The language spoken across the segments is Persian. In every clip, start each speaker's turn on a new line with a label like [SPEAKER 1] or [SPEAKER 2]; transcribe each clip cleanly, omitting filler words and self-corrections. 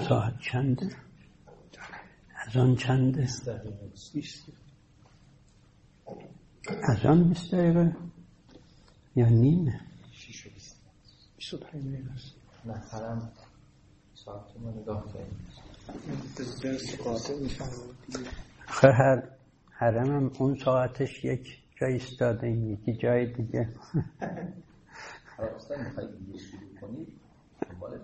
[SPEAKER 1] ساعت چنده؟ از آن چنده؟
[SPEAKER 2] 20
[SPEAKER 1] دقیقه یا نیمه؟
[SPEAKER 2] 25 دقیقه است.
[SPEAKER 3] نه حرم ساعت رو نگاه کنیم
[SPEAKER 2] درست قاطع میشن
[SPEAKER 1] خیلی حرم هم اون ساعتش یک جای ایستاده، این یکی جای دیگه.
[SPEAKER 3] حالا استاد میخواید دیگه شروع کنید دنبال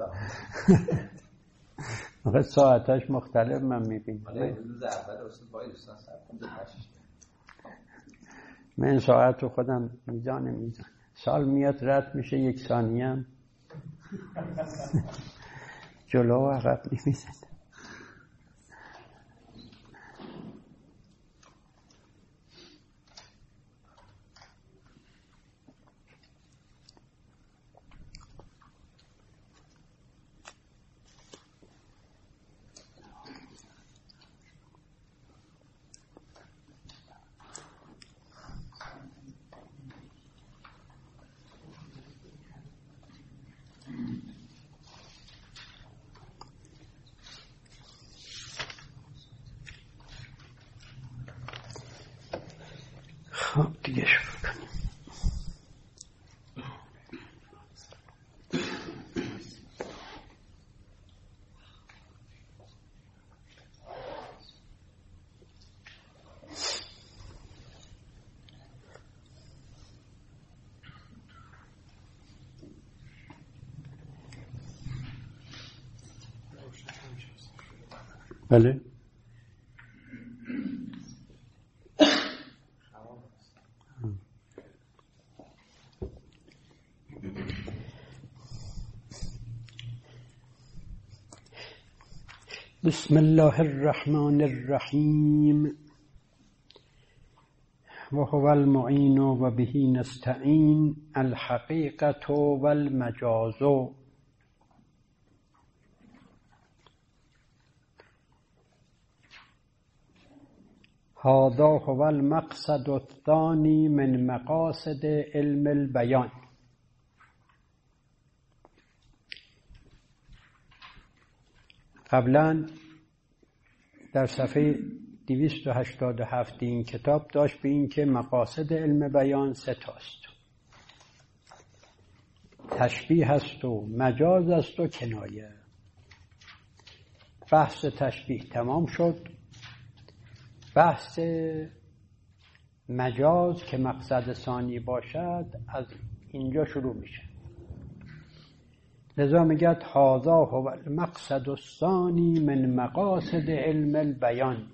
[SPEAKER 1] آخه ساعتاش مختلف من میبینم.
[SPEAKER 3] حالا روز اول استاد باید دوستان ساعت 5
[SPEAKER 1] من ساعت رو خودم میزان سال میاد رد میشه 1 ثانیه هم جلو و عقب نمیزن. خب دیگه شروع کنیم. بله بسم الله الرحمن الرحیم و هو المعین و به نستعین الحقیقة و المجاز. هذا هو المقصد الثانی من مقاصد علم البیان. قبلا در صفحه 287 این کتاب داشت به این که مقاصد علم بیان 3 تاست: تشبیه است و مجاز است و کنایه. بحث تشبیه تمام شد، بحث مجاز که مقصد ثانی باشد از اینجا شروع میشه. لذا میگد هذا هو المقصد الثانی من مقاصد علم البیان.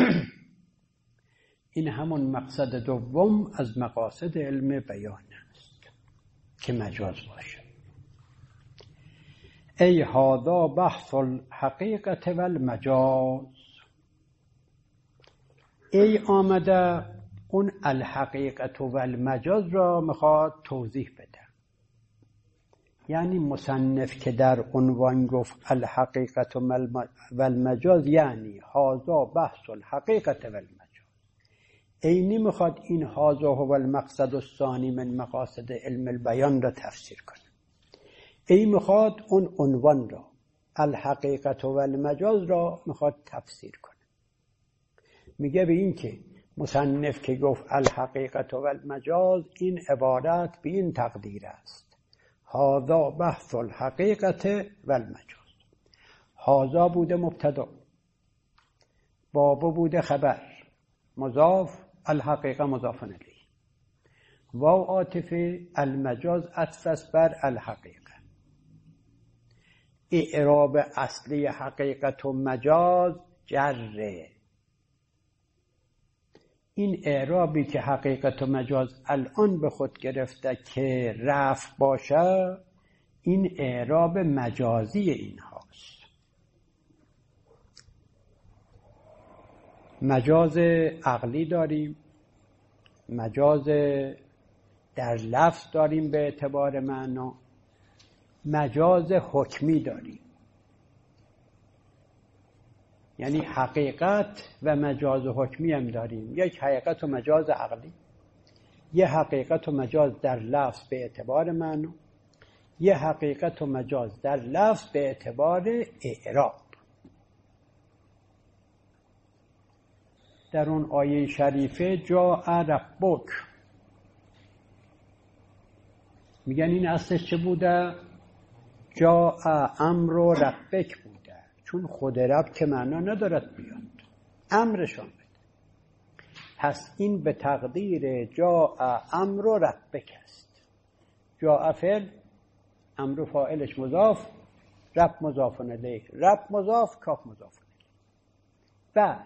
[SPEAKER 1] این همون مقصد دوم از مقاصد علم بیان است که مجاز باشه. ای هذا بحث الحقیقت و المجاز. ای آمده اون الحقیقت و المجاز را میخواد توضیح بده. یعنی مصنف که در عنوان گفت الحقیقت و المجاز یعنی هذا بحث الحقیقت و المجاز، اینی میخواد این هذا هو المقصد الثانی من مقاصد علم البیان را تفسیر کنه. این میخواد اون عنوان را الحقیقت و المجاز را میخواد تفسیر کنه. میگه به این که مصنف که گفت الحقیقت و المجاز این عبارت به این تقدیر است: هذا بحث الحقیقت و المجاز. هذا بوده مبتدا، باب بوده خبر، مضاف، الحقیقه مضاف الیه، واو عاطفه، المجاز عطف است بر الحقیقه. اعراب اصلی حقیقت و مجاز جره. این اعرابی که حقیقت و مجاز الان به خود گرفته که رفع باشه، این اعراب مجازی این هاست. مجاز عقلی داریم، مجاز در لفظ داریم به اعتبار معنا، مجاز حکمی داریم. یعنی حقیقت و مجاز حکمی هم داریم. یک حقیقت و مجاز عقلی، یه حقیقت و مجاز در لفظ به اعتبار معنا، یه حقیقت و مجاز در لفظ به اعتبار اعراب. در اون آیه شریفه جاء ربک، میگن این اصلش چه بوده؟ جاء امر ربک بوده، چون خود رب که معنا ندارد بیاد، امرشان بده. پس این به تقدیر جاء امر ربک است. جاء فعل، امر فاعلش مضاف، رب مضاف الیه، رب مضاف، کاف مضاف الیه. بعد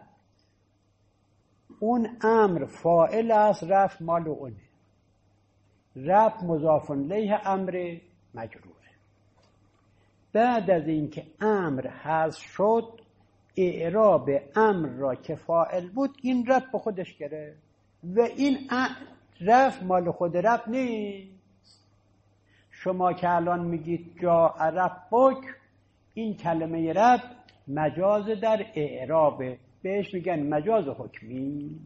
[SPEAKER 1] اون امر فاعل است، رفع مال اونه، رب مضاف الیه، امر مجروره. بعد از اینکه امر حذف شد، اعراب امر را که فاعل بود این رب به خودش گرفت و این رفع مال خود رب نیست. شما که الان میگید جاء ربک، این کلمه رب مجاز در اعرابه، بهش میگن مجاز حکمی.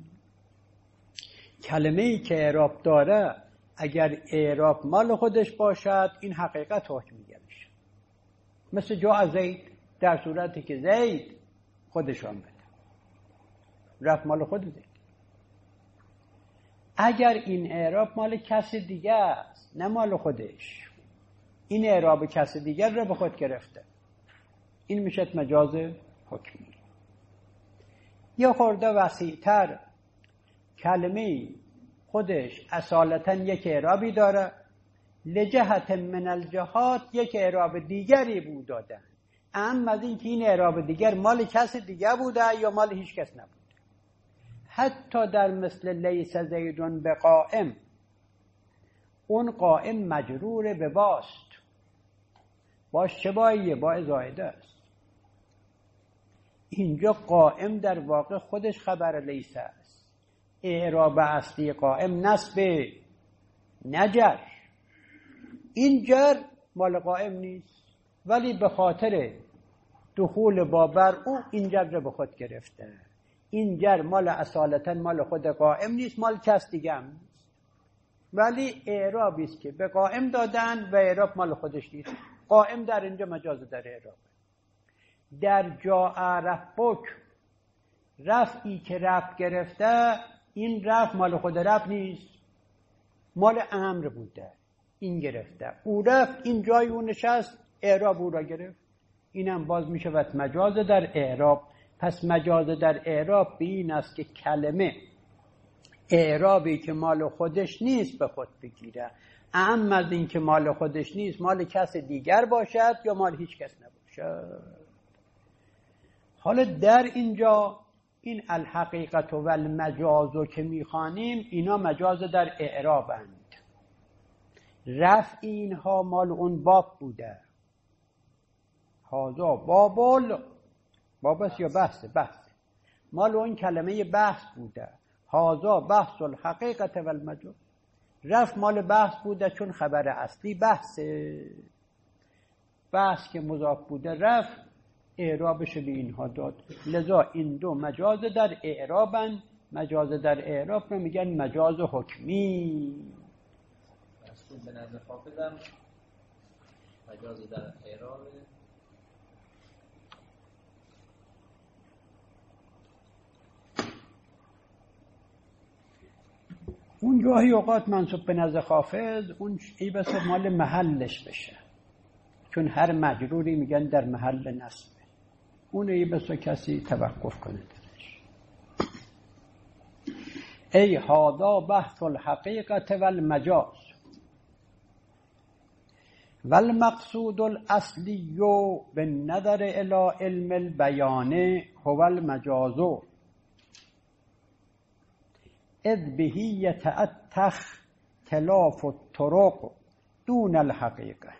[SPEAKER 1] کلمه ای که اعراب داره اگر اعراب مال خودش باشد این حقیقت حکمیه میشه. مثل جاء زید، در صورتی که زید خودشان بده، رفع مال خود زید. اگر این اعراب مال کسی دیگه است نه مال خودش، این اعراب کسی دیگر رو به خود گرفته، این میشه مجاز حکمی. یا خورده وسیع‌تر، کلمه خودش اصالتا یک اعرابی داره، لجهت من الجهات یک اعراب دیگری بود دادن، اما از این که این اعراب دیگر مال کسی دیگر بوده یا مال هیچ کس نبوده. حتی در مثل لیس زیدون به قائم، اون قائم مجرور به باست، باش چه باییه؟ با زائده است. اینجا قائم در واقع خودش خبر لیس است. اعراب اصلی قائم نصب نجر، این جر مال قائم نیست، ولی به خاطر دخول با بر او این جر رو به خود گرفته. این جر مال اصالتا مال خود قائم نیست، مال کس دیگه هم نیست، ولی اعرابی است که به قائم دادن و اعراب مال خودش نیست. قائم در اینجا مجاز در اعراب. در جاء ربک، رفعی که رفع گرفته، این رفع مال خود رفع نیست، مال امر بوده، این گرفته، او رفت، این جای اون نشست، اعراب او را گرفت، اینم باز می شود مجاز در اعراب. پس مجاز در اعراب به این است که کلمه اعرابی که مال خودش نیست به خود بگیره، اما از این که مال خودش نیست مال کس دیگر باشد یا مال هیچ کس نباشد. حالا در اینجا این الحقیقت و المجازو که میخوانیم اینا مجاز در اعرابند. رفع اینها مال اون باب بوده، هازا بابس یا بحث مال اون کلمه بحث بوده، هازا بحث الحقیقت و المجاز. رفع مال بحث بوده چون خبر اصلی بحث که مضاف بوده، رفع اعرابش به اینها داد. لذا این دو مجاز در اعرابن. مجاز در اعراب رو میگن مجاز حکمی.
[SPEAKER 3] مقصود به نظر حافظم مجاز در اعراب
[SPEAKER 1] اون گاهی اوقات منصوب به نظر حافظ اون ای بس مال محلش بشه، چون هر مجروری میگن در محل نصب، اون ای بس کسی توقف کنه درش. ای هادا بحث الحقیقت والمجاز والمقصود الاصلی بالنظر الى علم البیان هو المجاز اذ بهی یتأتخ خلاف الطرق دون الحقیقه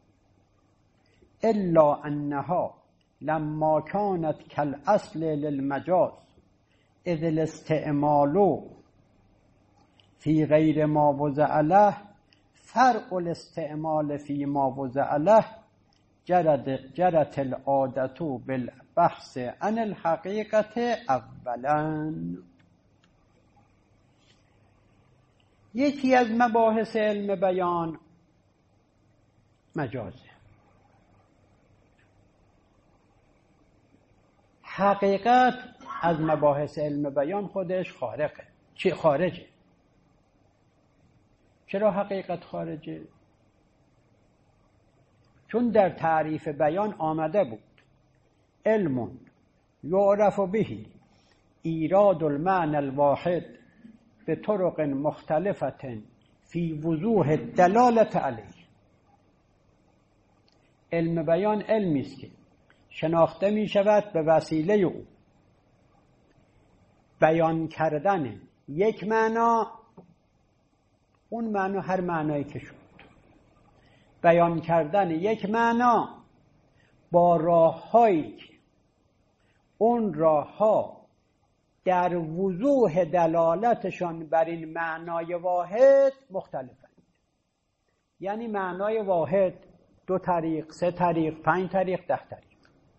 [SPEAKER 1] الا انها لما كانت كالاصل للمجاز اذ الاستعمال في غير ما وضع له فرع الاستعمال في ما وضع له جرت العادة بالبحث عن الحقيقة اولا. یکی از مباحث علم بیان مجازه. حقیقت از مباحث علم بیان خودش خارجه. چرا حقیقت خارجه؟ چون در تعریف بیان آمده بود علم یعرف به ایراد المعنى الواحد به طرق مختلفة فی وضوح الدلالة علیه. علم بیان علمی است که شناخته می شود به وسیله او بیان کردن یک معنا، اون معنا هر معنایی که شد، بیان کردن یک معنا با راه‌هایی که اون راه‌ها در وضوح دلالتشان بر این معنای واحد مختلفند. یعنی معنای واحد 2 طریق، 3 طریق، 5 طریق، 10 طریق.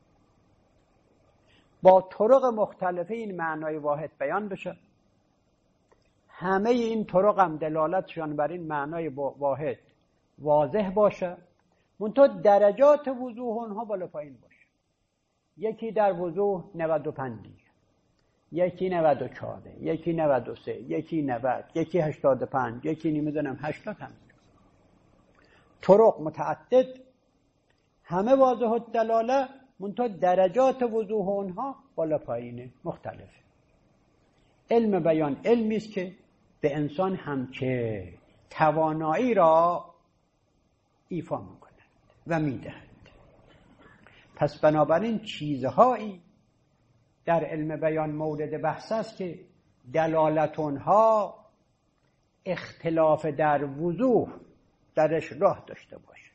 [SPEAKER 1] با طرق مختلف این معنای واحد بیان بشه. همه این طرق هم دلالتشان بر این معنای واحد واضح باشه، منتها درجات وضوح اونها بالا پایین باشه. یکی در وضوح 95، یکی 94، یکی 93، یکی 90، یکی 85، یکی نمیدونم 80 هم. طرق متعدد، همه واضح الدلاله، منتها درجات وضوح اونها بالا پایین مختلفه. علم بیان علمی است که به انسان همچه توانایی را ایفا میکند و میدهد. پس بنابراین چیزهایی در علم بیان مورد بحث است که دلالت اونها اختلاف در وضوح درش راه داشته باشه.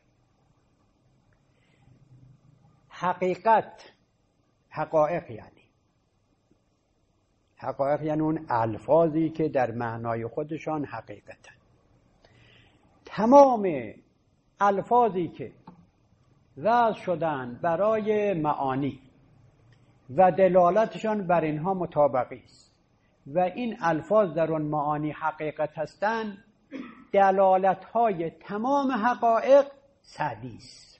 [SPEAKER 1] حقایق یعنی اون الفاظی که در معنای خودشان حقیقتن. تمام الفاظی که وضع شدن برای معانی و دلالتشان بر اینها مطابقی است و این الفاظ در اون معانی حقیقت هستند، دلالت‌های تمام حقایق سعدی است.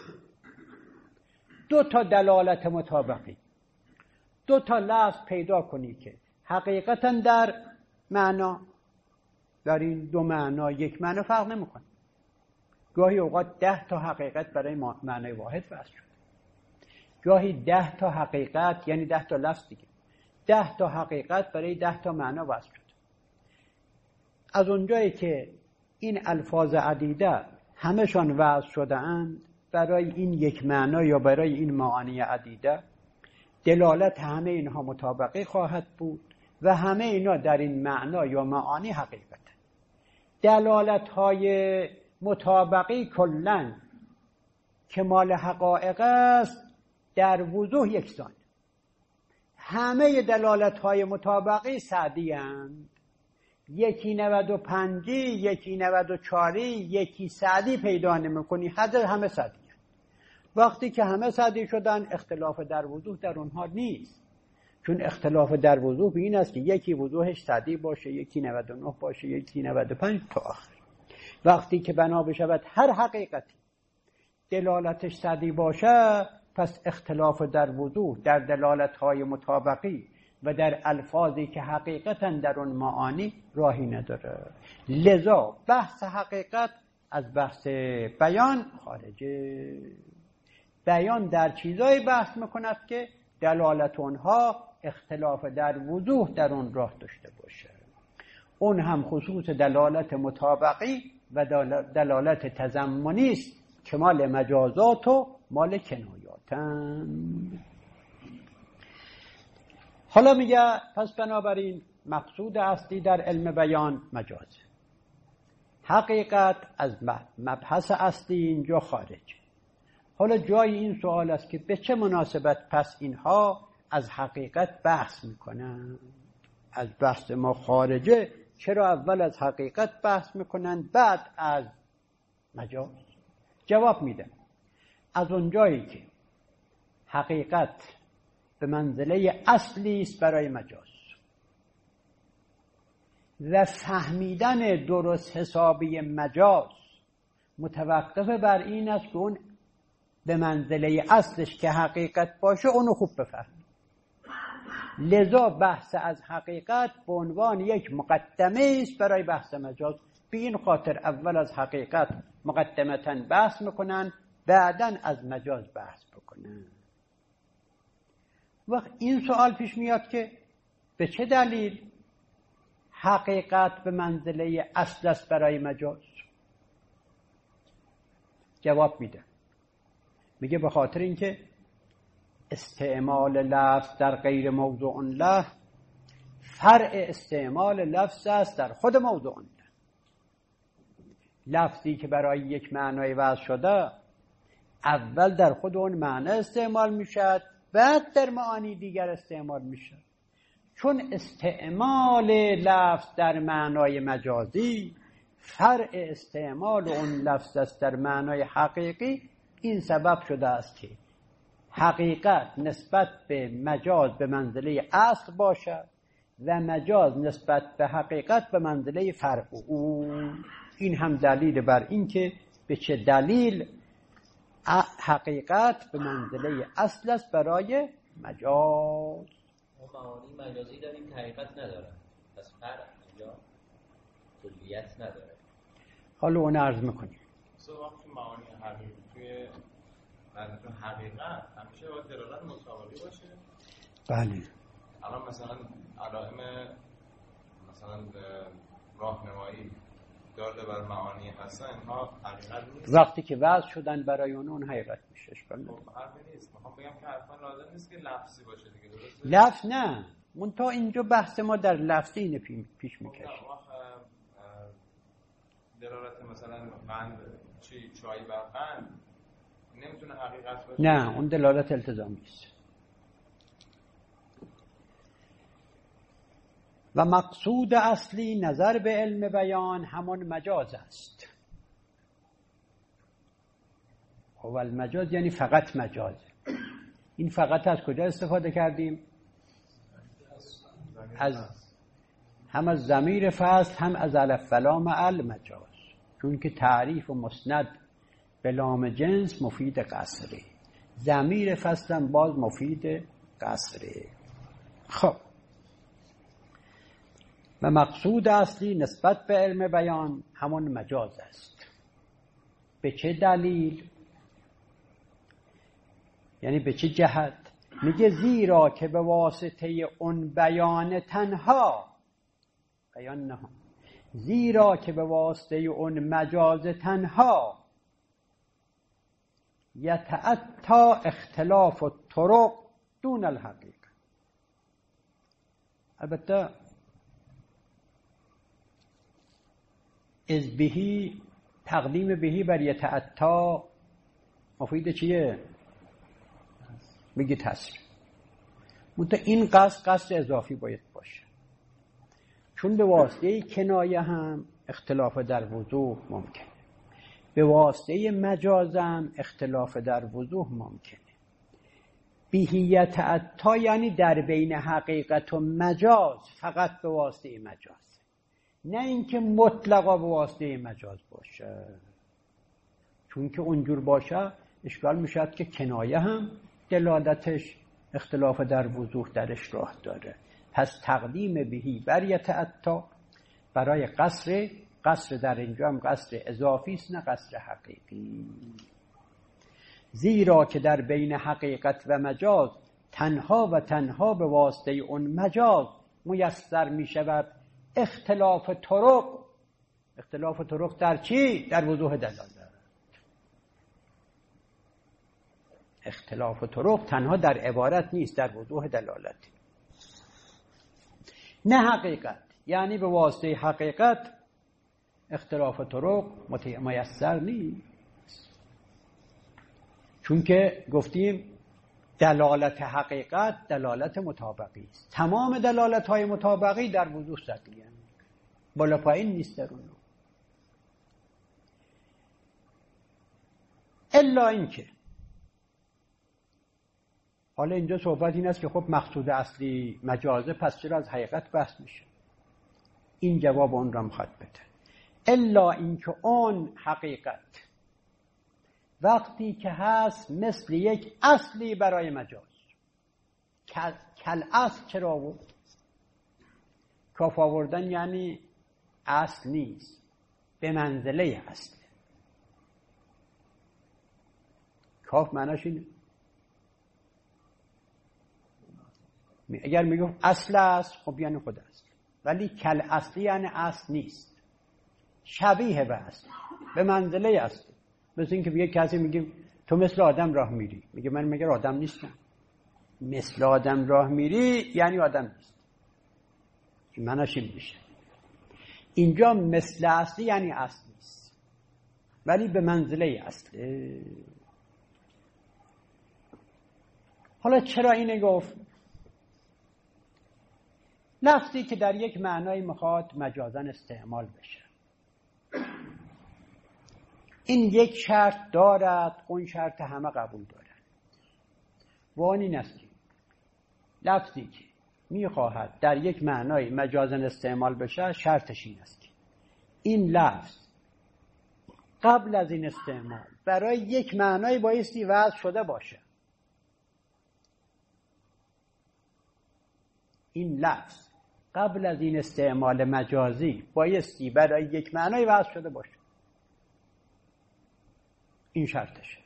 [SPEAKER 1] 2 تا دلالت مطابقی، 2 تا لفظ پیدا کنی که حقیقتا در معنا، در این 2 معنا یک معنا فرق نمی‌کنه. گاهی اوقات 10 تا حقیقت برای معنای واحد وضع شد، گاهی 10 تا حقیقت، یعنی 10 تا لفظ دیگه، 10 تا حقیقت برای 10 تا معنا وضع شد. از اونجایی که این الفاظ عدیده همشان وضع شده اند برای این یک معنا یا برای این معانی عدیده، دلالت همه اینها مطابقی خواهد بود و همه اینا در این معنا یا معانی حقیقت. دلالت های مطابقی کلن که مال حقایق است در وضوح یکسان. همه دلالت های مطابقی سعدی اند. یکی 95، یکی 94، یکی سعدی پیدا نمی‌کنی، همه سعدی هست. وقتی که همه سعدی شدن، اختلاف در وضوح در اونها نیست. چون اختلاف در وضوح این است که یکی وضوحش سعدی باشه، یکی 99 باشه، یکی 95 تا آخر. وقتی که بنا بشود هر حقیقتی دلالتش سعدی باشه، پس اختلاف در وضوح در دلالت‌های مطابقی و در الفاظی که حقیقتا در اون معانی راهی نداره. لذا بحث حقیقت از بحث بیان خارجه. بیان در چیزایی بحث میکند که دلالت اونها اختلاف در وضوح در اون راه داشته باشه. اون هم خصوص دلالت مطابقی و دلالت تضمنی است که مال مجازات و مال کنایاتن. حالا میگه پس بنابراین مقصود اصلی در علم بیان مجازه. حقیقت از مبحث اصلی اینجا خارج. حالا جای این سوال است که به چه مناسبت پس اینها از حقیقت بحث میکنن؟ از بحث ما خارجه، چرا اول از حقیقت بحث میکنن بعد از مجاز؟ جواب میده از اونجایی که حقیقت به منزله اصلی است برای مجاز و فهمیدن درست حسابی مجاز متوقف بر این است که اون به منزله اصلش که حقیقت باشه اونو خوب بفهم. لذا بحث از حقیقت به عنوان یک مقدمه است برای بحث مجاز. به این خاطر اول از حقیقت مقدمتاً بحث میکنن، بعداً از مجاز بحث بکنن. وقت این سوال پیش میاد که به چه دلیل حقیقت به منزله اصل است برای مجاز؟ جواب میده، میگه به خاطر اینکه استعمال لفظ در غیر موضوع له فرع استعمال لفظ است در خود موضوع له. لفظی که برای یک معنای وضع شده اول در خود اون معنی استعمال میشد، بعد در معانی دیگر استعمال میشد. چون استعمال لفظ در معنای مجازی فرع استعمال اون لفظ است در معنای حقیقی، این سبب شده است که حقیقت نسبت به مجاز به منزله اصل باشد و مجاز نسبت به حقیقت به منزله فرع اون. این هم دلیل بر این که به چه دلیل حقیقت به منزله اصل است برای مجاز.
[SPEAKER 4] ما معانی مجازی داریم که حقیقت نداره، پس فرع اینجا کلیت نداره.
[SPEAKER 1] حالا اون عرض میکنیم.
[SPEAKER 5] وقتی معانی حقیقی توی حقیقت همیشه باید دلالت مساوی باشه.
[SPEAKER 1] بله.
[SPEAKER 5] الان مثلا علائم مثلا راهنمایی داده بر معانی هستن، اینها حقیقت نیست.
[SPEAKER 1] وقتی که وضع شدن برای اون حقیقت میشه. اشکال نداره.
[SPEAKER 5] خب حرفی نیست. میخوام بگم که حتما لازم نیست که لفظی باشه دیگه، درسته؟
[SPEAKER 1] لفظ نه. منتها اینجا بحث ما در لفظی اینو پیش میکشه.
[SPEAKER 5] دلالت مثلا قند چای بر قند نمیتونه حقیقت باشه.
[SPEAKER 1] نه، اون دلالت التزامی است. و مقصود اصلی نظر به علم بیان همون مجاز است. و المجاز یعنی فقط مجاز. این فقط از کجا استفاده کردیم؟ هم از ضمیر فصل هم از الف و لام المجاز، چون که تعریف و مسند به لام جنس مفید قصره، ضمیر فصل هم باز مفید قصره. خب و مقصود اصلی نسبت به علم بیان همون مجاز است. به چه دلیل؟ یعنی به چه جهت؟ میگه زیرا که به واسطه اون بیان تنها، بیان نه، زیرا که به واسطه اون مجاز تنها یتأتی اختلاف الطرق دون الحقیقه. البته از بهی، تقدیم بهی بر یتأتی مفید چیه؟ میگه تصریح. منتها این قصد اضافی باید باشه، چون به واسطه کنایه هم اختلاف در وضوح ممکنه، به واسطه مجاز هم اختلاف در وضوح ممکنه. بهیت عطا یعنی در بین حقیقت و مجاز فقط به واسطه مجاز، نه اینکه مطلقا به واسطه مجاز باشه. چون که اونجور باشه اشکال میشد که کنایه هم دلالتش اختلاف در وضوح درش راه داره. پس تقدیم بهی بر یتأتی برای قصر در اینجا هم قصر اضافی است نه قصر حقیقی. زیرا که در بین حقیقت و مجاز تنها و تنها به واسطه اون مجاز میسر می شود اختلاف طرق. اختلاف طرق در چی؟ در وضوح دلالت. اختلاف طرق تنها در عبارت نیست، در وضوح دلالت. نه حقیقت، یعنی به واسطه حقیقت اختلاف طرق میسر نیست. چون که گفتیم دلالت حقیقت دلالت مطابقی است. تمام دلالت های مطابقی در وضوح سطحی هستند، بالا پایین نیست در اونو. الا اینکه، حالا اینجا صحبت این است که خب مقصود اصلی مجازه، پس چرا از حقیقت بحث میشه؟ این جواب اون را میخواد بده. الا اینکه اون حقیقت وقتی که هست مثل یک اصلی برای مجاز، کل اصل چرا آورد؟ کاف آوردن یعنی اصل نیست، به منزله اصله. کاف معناش اینه. اگر میگم اصل است خب یعنی خود اصل، ولی کل اصلی یعنی اصل نیست، شبیه به اصل، به منزله اصل. مثل اینکه به یک کسی میگیم تو مثل آدم راه میری، میگه من مگر آدم نیستم؟ مثل آدم راه میری یعنی آدم نیست. این معناش این میشه. اینجا مثل اصلی یعنی اصل نیست، ولی به منزله اصله. حالا چرا اینه گفت؟ لفظی که در یک معنای میخواد مجازاً استعمال بشه، این یک شرط دارد، اون شرط همه قبول دارد. و آن این است که لفظی که میخواهد در یک معنای مجازاً استعمال بشه، شرطش این است که این لفظ قبل از این استعمال برای یک معنای بایستی وضع شده باشه. این لفظ قبل از این استعمال مجازی بایستی برای یک معنای وضع شده باشه. این شرطشه.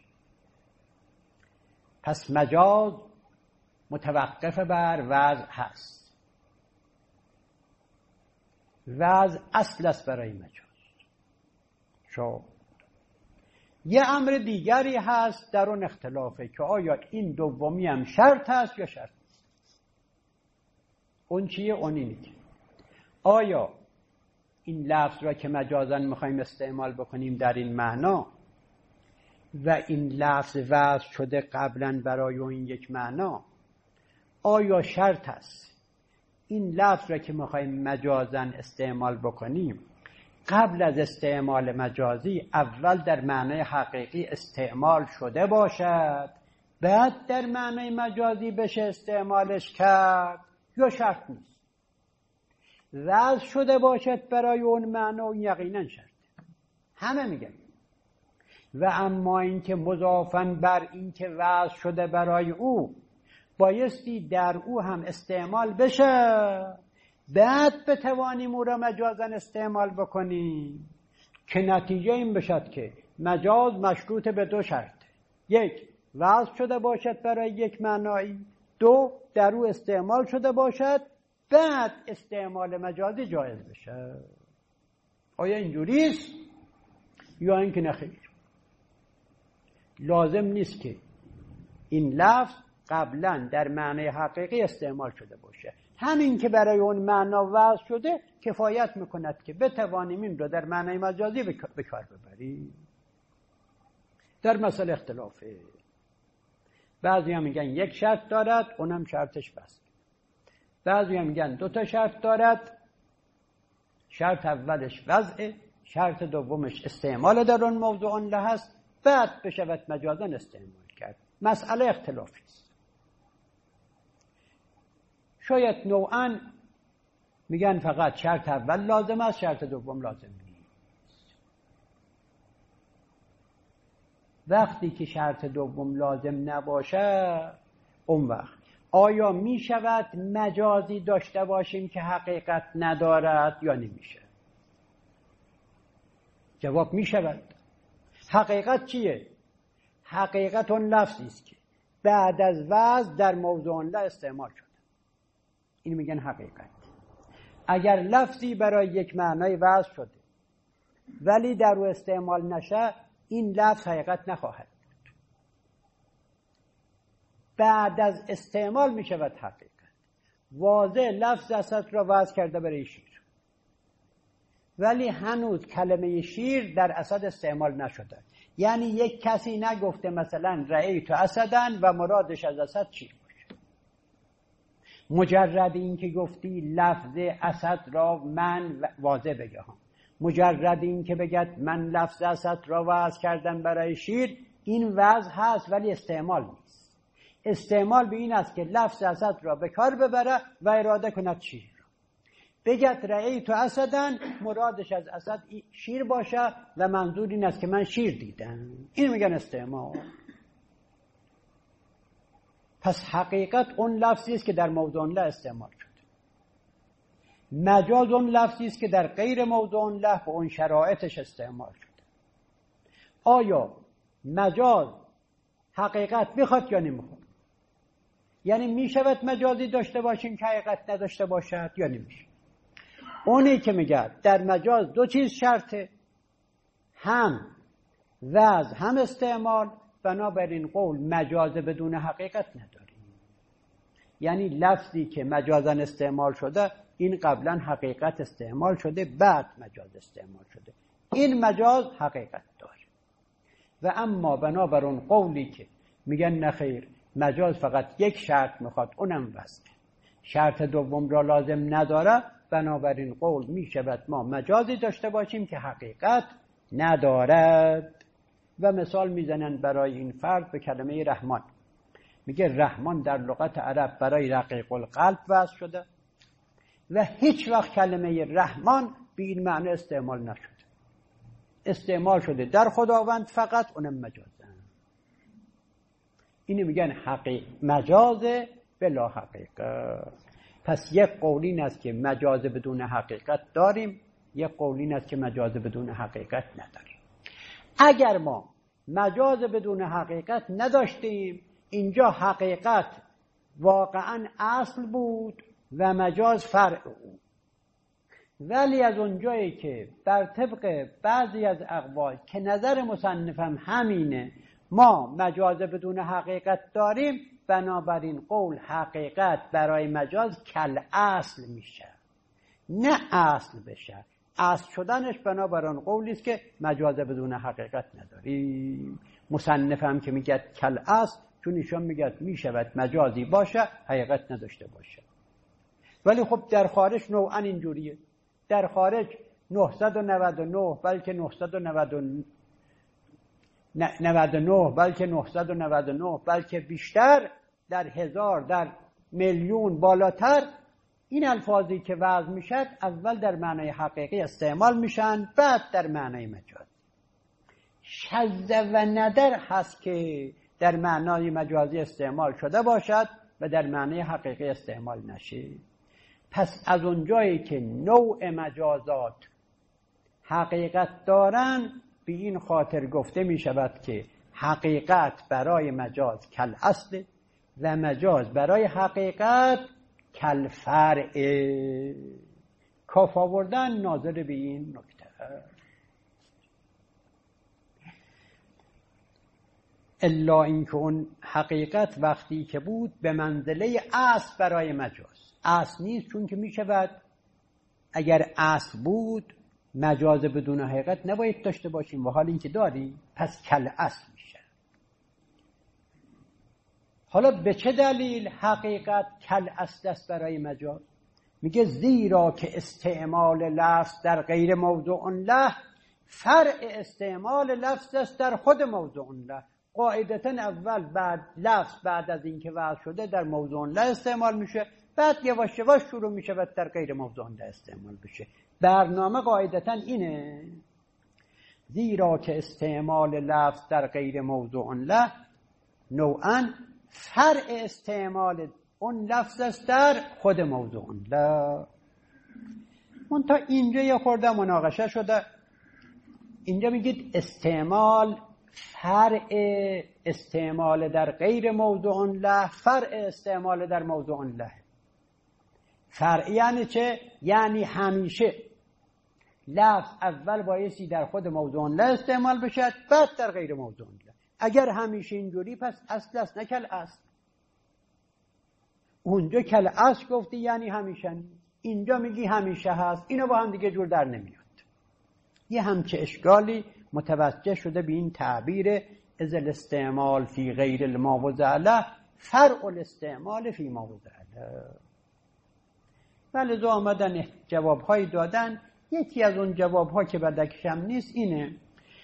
[SPEAKER 1] پس مجاز متوقف بر وضع هست. وضع اصل است برای مجاز. یه امر دیگری هست در اون اختلافه که آیا این دومی هم شرط هست یا شرط نیست. اون چیه؟ اون اینه که آیا این لفظ را که مجازاً میخوایم استعمال بکنیم در این معنا و این لفظ وضع شده قبلا برای اون یک معنا، آیا شرط است این لفظ را که میخوایم مجازاً استعمال بکنیم قبل از استعمال مجازی اول در معنای حقیقی استعمال شده باشد بعد در معنای مجازی بشه استعمالش کرد، یا شرط نیست؟ وضع شده باشد برای اون معنا و یقینا شرط. همه میگن. و اما اینکه مضافاً بر اینکه وضع شده برای او بایستی در او هم استعمال بشه بعد بتوانیم او را مجازاً استعمال بکنیم، که نتیجه این بشد که مجاز مشروط به دو شرط: یک، وضع شده باشد برای یک معنایی، دو، در او استعمال شده باشد بعد استعمال مجازی جایز بشه. آیا اینجوریست یا اینکه نخیر؟ لازم نیست که این لفظ قبلا در معنی حقیقی استعمال شده باشه، همین که برای اون معنا وضع شده کفایت میکند که بتوانیم این رو در معنی مجازی به کار ببریم. در مسئله اختلافه. بعضی هم میگن یک شرط دارد، اونم شرطش بس. بعضی هم میگن دو تا شرط دارد، شرط اولش وضعه، شرط دومش استعمال در اون موضوع اون لحظه، بعد بشود مجازاً استعمال کرد. مسئله اختلافی است. شاید نوعاً میگن فقط شرط اول لازم است، شرط دوم لازم نیست. وقتی که شرط دوم لازم نباشه، اون وقت آیا می شود مجازی داشته باشیم که حقیقت ندارد یا نمیشه؟ جواب می شود. حقیقت چیه؟ حقیقت اون لفظی است که بعد از وضع در موضوع اون استعمال شده. این میگن حقیقت. اگر لفظی برای یک معنای وضع شده ولی در او استعمال نشه، این لفظ حقیقت نخواهد بود. بعد از استعمال می شود حقیقت. واضح لفظ اسد را وضع کرده برای شیر، ولی هنوز کلمه شیر در اسد استعمال نشده. یعنی یک کسی نگفته مثلا رأیت اسدن و مرادش از اسد شیر باشه. مجرد این که گفتی لفظ اسد را من واضح بگه، مجرد این که بگد من لفظ اسد را وضع کردم برای شیر، این وضع هست ولی استعمال نیست. استعمال به این است که لفظ اسد را به کار ببره و اراده کند شیر. بگد رأیت اسدن، مرادش از اسد شیر باشه و منظور این است که من شیر دیدم. این میگن استعمال. پس حقیقت اون لفظی است که در موضوع له استعمال شده. مجاز اون لفظی است که در غیر موضوع له به اون شرایطش استعمال شده. آیا مجاز حقیقت میخواد یا نمیخواد؟ یعنی میشود مجازی داشته باشیم که حقیقت نداشته باشد یا نمیشه؟ اونی که میگه در مجاز دو چیز شرطه، هم وضع هم استعمال، بنابراین قول مجاز بدون حقیقت نداریم. یعنی لفظی که مجازا استعمال شده این قبلا حقیقت استعمال شده بعد مجاز استعمال شده، این مجاز حقیقت داره. و اما بنابر اون قولی که میگن نخیر مجاز فقط یک شرط میخواد اونم وضعه، شرط دوم را لازم نداره، بنابراین قول میشود ما مجازی داشته باشیم که حقیقت ندارد. و مثال میزنن برای این فرد به کلمه رحمان. میگه رحمان در لغت عرب برای رقیق القلب وضع شده و هیچ وقت کلمه رحمان به این معنی استعمال نشده، استعمال شده در خداوند فقط، اونم مجازه. اینو میگن مجازه بلا حقیقت. پس یک قول این است که مجاز بدون حقیقت داریم، یک قول این است که مجاز بدون حقیقت نداریم. اگر ما مجاز بدون حقیقت نداشتیم، اینجا حقیقت واقعا اصل بود و مجاز فرع او. ولی از اونجایی که بر طبق بعضی از اقوال که نظر مصنفم همینه ما مجاز بدون حقیقت داریم، بنابراین قول حقیقت برای مجاز کل اصل میشه، نه اصل بشه. اصل شدنش بنابراین قولی است که مجاز بدون حقیقت نداریم. مصنف هم که میگه کل اصل، چون ایشون میگه میشود مجازی باشه حقیقت نداشته باشه. ولی خب در خارج نوعا اینجوریه. در خارج 999 بلکه 999 بلکه 999 بلکه بیشتر، در هزار در میلیون بالاتر، این الفاظی که وضع میشد اول در معنای حقیقی استعمال میشن بعد در معنای مجازی. شذ و ندر هست که در معنای مجازی استعمال شده باشد و در معنای حقیقی استعمال نشه. پس از اونجایی که نوع مجازات حقیقت دارن، به این خاطر گفته می شود که حقیقت برای مجاز کل اصل و مجاز برای حقیقت کل فرع. کاف آوردن ناظر به این نکته. الا اینکه اون حقیقت وقتی که بود به منزله اصل برای مجاز اصل نیست، چون که می شود اگر اصل بود مجاز بدون حقیقت نباید داشته باشیم و حال این که داریم، پس کل اصل میشه. حالا به چه دلیل حقیقت کل اصل است برای مجاز؟ میگه زیرا که استعمال لفظ در غیر موضوع له فرع استعمال لفظ است در خود موضوع له. قاعدتا اول بعد لفظ بعد از اینکه وضع شده در موضوع له استعمال میشه، بعد یواش یواش شروع میشه و در غیر موضوع له استعمال بشه. برنامه قاعدتا اینه. زیرا که استعمال لفظ در غیر موضوع له نوعا فرع استعمال اون لفظ است در خود موضوع له. من تا اینجا یه خورده مناقشه شده. اینجا میگید استعمال فرع استعمال در غیر موضوع له فرع استعمال در موضوع له. فرع یعنی چه؟ یعنی همیشه لفظ اول بایستی در خود موضوع له استعمال بشد بعد در غیر موضوع له. اگر همیشه اینجوری پس اصل است نه کل اصل. اونجا کل اصل گفتی یعنی همیشه، اینجا میگی همیشه هست. اینو با هم دیگه جور در نمیاد. یه همچه اشکالی متوجه شده به این تعبیر از الاستعمال فی غیر الموضع له فرع الاستعمال فی موضع له. ولی آمدن جوابهایی دادن. یکی از اون جوابها که بدکشم نیست اینه: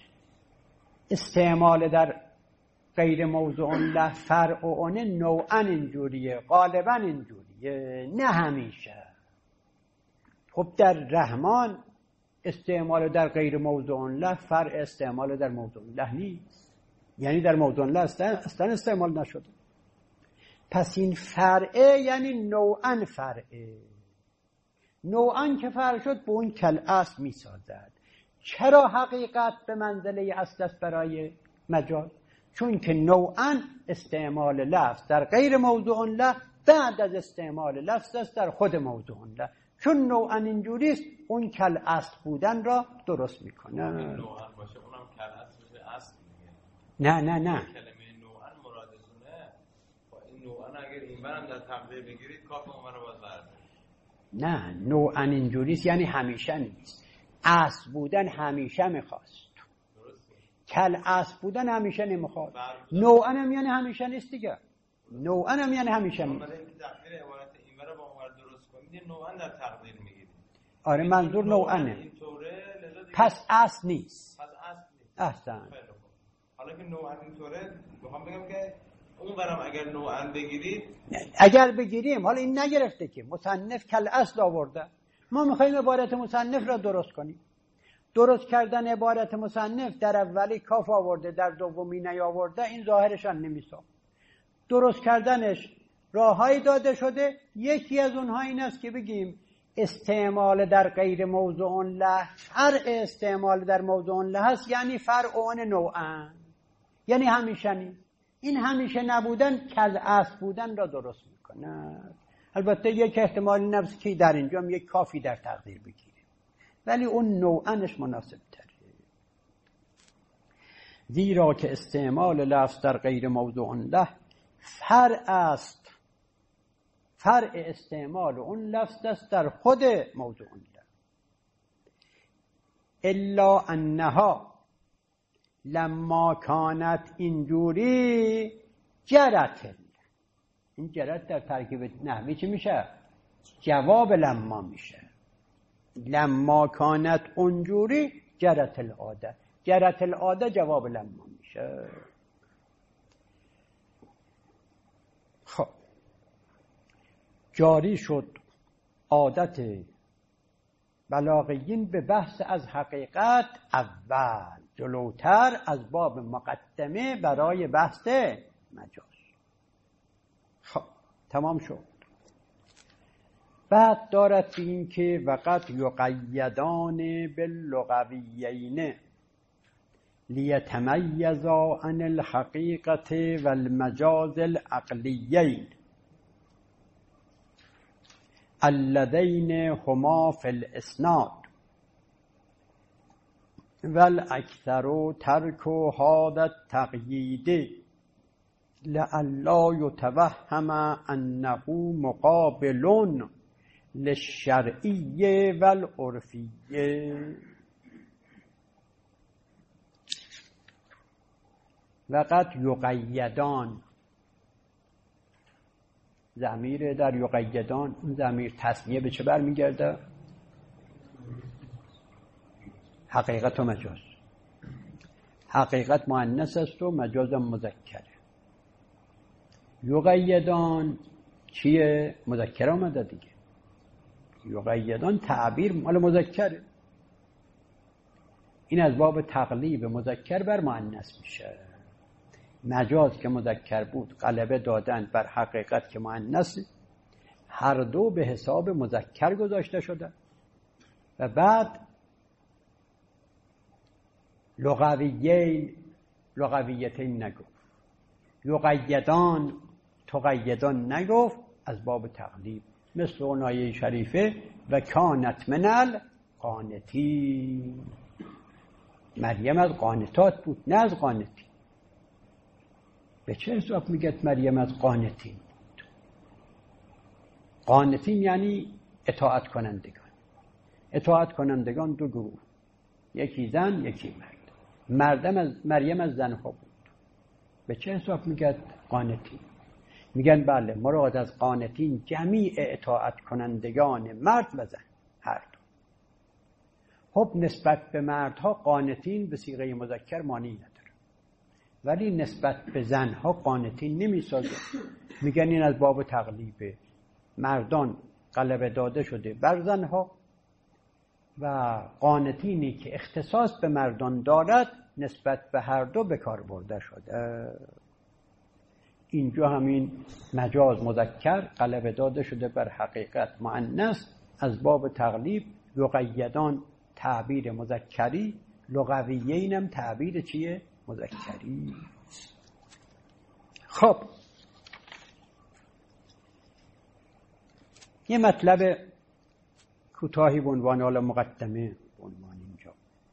[SPEAKER 1] استعمال در غیر موضوع له فرع اون نوعا اینجوریه، غالبا اینجوریه، نه همیشه. خب در رحمان استعمال در غیر موضوع له فرع استعمال در موضوع له نیست، یعنی در موضوع له اصلا استعمال نشده. پس این فرعه یعنی نوعاً فرعه. نوعاً که فرع شد به اون کل اصل می سازد. چرا حقیقت به منزله اصل است برای مجاز؟ چون که نوعاً استعمال لفظ در غیر موضوع له بعد از استعمال لفظ است در خود موضوع له. چون نوعاً اینجوریست اون کل اصل بودن را درست میکنه.
[SPEAKER 5] نوعاً باشه اونم کل اصل بشه اصل میگه.
[SPEAKER 1] نه
[SPEAKER 5] کلمه نوعاً مرادتونه با این نوعاً اگر این برم در تقدیر بگیرید کاف اون رو باز بردارید.
[SPEAKER 1] نه نوعاً اینجوریست یعنی همیشه نیست. اصل بودن همیشه میخواست. کل اصل بودن همیشه نمیخواد. نوعاً هم یعنی همیشه نیست دیگه. نوعاً هم یعنی همیشه نیست.
[SPEAKER 5] برای اینکه تقدیر عبارت این برای با اون درست کنید نوعاً در تقدیر میگیرید.
[SPEAKER 1] آره منظور نوعاًه. پس اصل نیست.
[SPEAKER 5] پس اصل نیست.
[SPEAKER 1] احسن.
[SPEAKER 5] حالا که نوعاً اینطوره میخوام بگم که اون برام اگر نوعاً بگیرید
[SPEAKER 1] اگر بگیریم، حالا این نگرفته که مصنف کل اصل آورده، ما میخوایم عبارت مصنف را درست کنیم. درست کردن عبارت مصنف در اولی کاف آورده در دومی نیاورده، این ظاهرشان نمیسا. درست کردنش راههایی داده شده. یکی از اونها این است که بگیم استعمال در غیر موضوع له فرع استعمال در موضوع له هست، یعنی فرع اون نوعاً، یعنی همیشه نیست. این همیشه نبودن کل اصل بودن را درست میکنه. البته یک احتمال نفس که در اینجا یک کافی در تقدیر بگیره، ولی اون نوعاًش مناسب تره. زیرا که استعمال لفظ در غیر موضوع له فرع است، فرع استعمال اون لفظ است در خود موضوع له. الا انها لما کانت اینجوری جرت. این جرت در ترکیب نحوی چی میشه؟ جواب لما میشه. لما کانت اونجوری جرت العاده. جرت العاده جواب لما میشه. خب جاری شد عادت بلاغیین به بحث از حقیقت اول، جلوتر از باب مقدمه برای بحث مجاز. خب تمام شد. بعد دارد به این که وقت یقیدان باللغویین لیتمیزا عن الحقیقت والمجاز العقلیین اللذین هما فی الاسناد والاکثر ترک هذا التقیید لئلا یتوهم انه مقابل للشرعی والعرفی. وقت یقیدان ضمیر در یقیدان، اون ضمیر تثنیه به چه برمیگرده؟ حقیقت و مجاز. حقیقت مؤنث است و مجاز مذکره. یقیدان چیه؟ مذکر آمده دیگه. یقیدان تعبیر مال مذکره. این از باب تقلیب مذکر بر مؤنث میشه. مجاز که مذکر بود غلبه دادن بر حقیقت که مؤنث، هر دو به حساب مذکر گذاشته شده. و بعد لغویتین نگفت، یقیدان تقیدان نگفت، از باب تقلیب. مثل اون آیه شریفه و کانت من القانتین. مریم از قانتات بود نه از قانتین. به چه حساب میگه مریم از قانتین بود؟ قانتین یعنی اطاعت کنندگان. اطاعت کنندگان دو گروه، یکی زن یکی مرد. مریم از زنها بود. به چه حساب میگه قانتین؟ میگن بله مراد از قانتین جمیع اطاعت کنندگان مرد و زن هر دو. خب نسبت به مردها قانتین به صیغه مذکر معنی نداره، ولی نسبت به زنها قانتین نمیسازه. میگن این از باب تقلیبه. مردان غلبه داده شده بر زنها و قانتینی که اختصاص به مردان دارد نسبت به هر دو به کار برده شده. اینجا همین مجاز مذکر غلبه داده شده بر حقیقت مؤنث از باب تغلیب. یقیدان تعبیر مذکری، لغویین هم تعبیر چیه؟ مذکری. خب یه مطلب کوتاهی به عنوان حالا مقدمه به عنوان اینجا.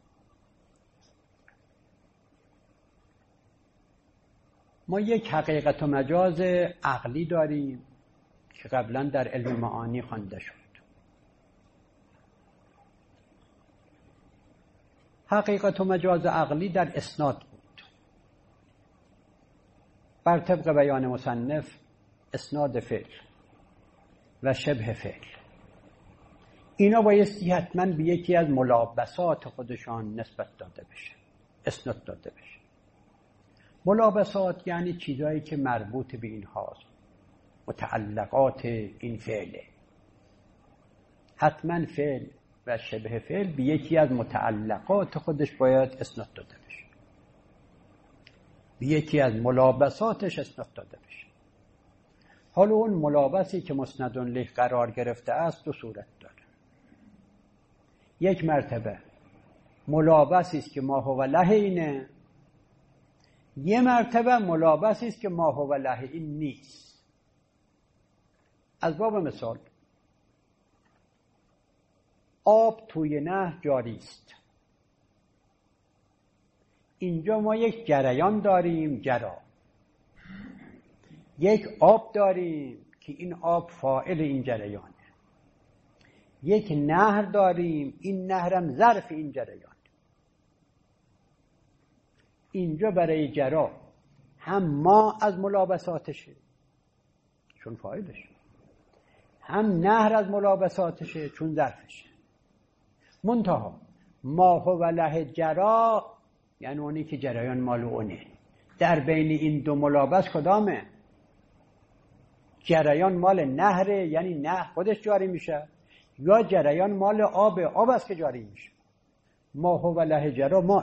[SPEAKER 1] ما یک حقیقت و مجاز عقلی داریم که قبلا در علم معانی خوانده شد. حقیقت و مجاز عقلی در اسناد بود. بر طبق بیان مصنف اسناد فعل و شبه فعل، اینا بایستی حتما به یکی از ملابسات خودشان نسبت داده بشه، اسناد داده بشه. ملابسات یعنی چیزایی که مربوط به این هاست، متعلقات این فعله. حتما فعل و شبه فعل به یکی از متعلقات خودش باید اسناد داده بشه، به یکی از ملابساتش اسناد داده بشه. حالا اون ملابسی که مسند له قرار گرفته است دو صورت داره. یک مرتبه ملابسی است که ما هو له اینه، یه مرتبه ملابسی است که ما هو له این نیست. از باب مثال آب توی نهر جاری است. اینجا ما یک جریان داریم، جرا. یک آب داریم که این آب فاعل این جریانه. یک نهر داریم، این نهرم ظرف این جریان. اینجا برای جرا هم ما از ملابساتشه چون فاعلشه، هم نهر از ملابساتشه چون ظرفشه. منتها ما هو له جرا یعنی اونی که جریان مال اونه. در بین این دو ملابس کدامه؟ جریان مال نهره یعنی نهر خودش جاری میشه، یا جریان مال آب است که جاری میشه. ما هو له جرا ماه،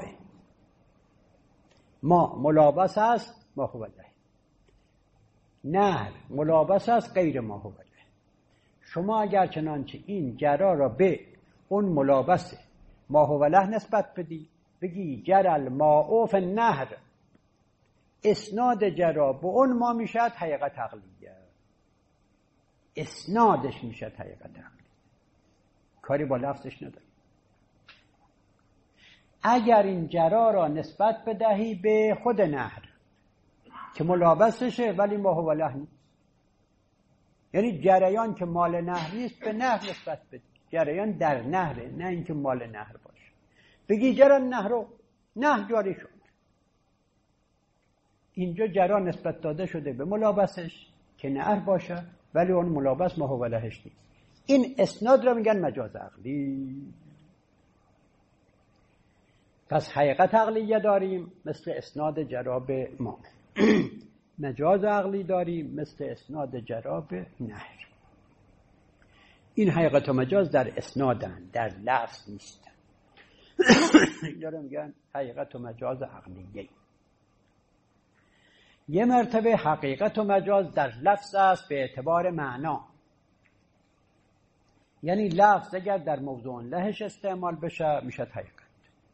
[SPEAKER 1] ما ملابس است ما هو له، نهر ملابس است غیر ما هو له. شما اگر چنانچه این جرا را به اون ملابسه ما هو له نسبت بدی، بگی جرل ماء فی النهر، اسناد جرا به اون ما میشد حقیقت عقلیه، اسنادش میشد حقیقت عقلیه، کاری با لفظش نداری. اگر این جرا را نسبت بدهی به خود نهر که ملابسشه ولی ما هو له نیست، یعنی جریان که مال نهری است به نهر نسبت بدی، جریان در نهره نه اینکه مال نهر باشه. بگی جرا نهر، نهر جاری شد. اینجا جرا نسبت داده شده به ملابسش که نهر باشه ولی اون ملابس ما هو لهش نیست. این اسناد را میگن مجاز عقلی. پس حقیقت عقلیه داریم مثل اسناد جرا به ما، مجاز عقلی داریم مثل اسناد جرا به نهر. این حقیقت و مجاز در اسنادن، در لفظ نیستن. اینجا رو میگن حقیقت و مجاز عقلیه. یه مرتبه حقیقت و مجاز در لفظ است به اعتبار معنا، یعنی لفظ اگر در موضوع لهش استعمال بشه میشه حقیقت.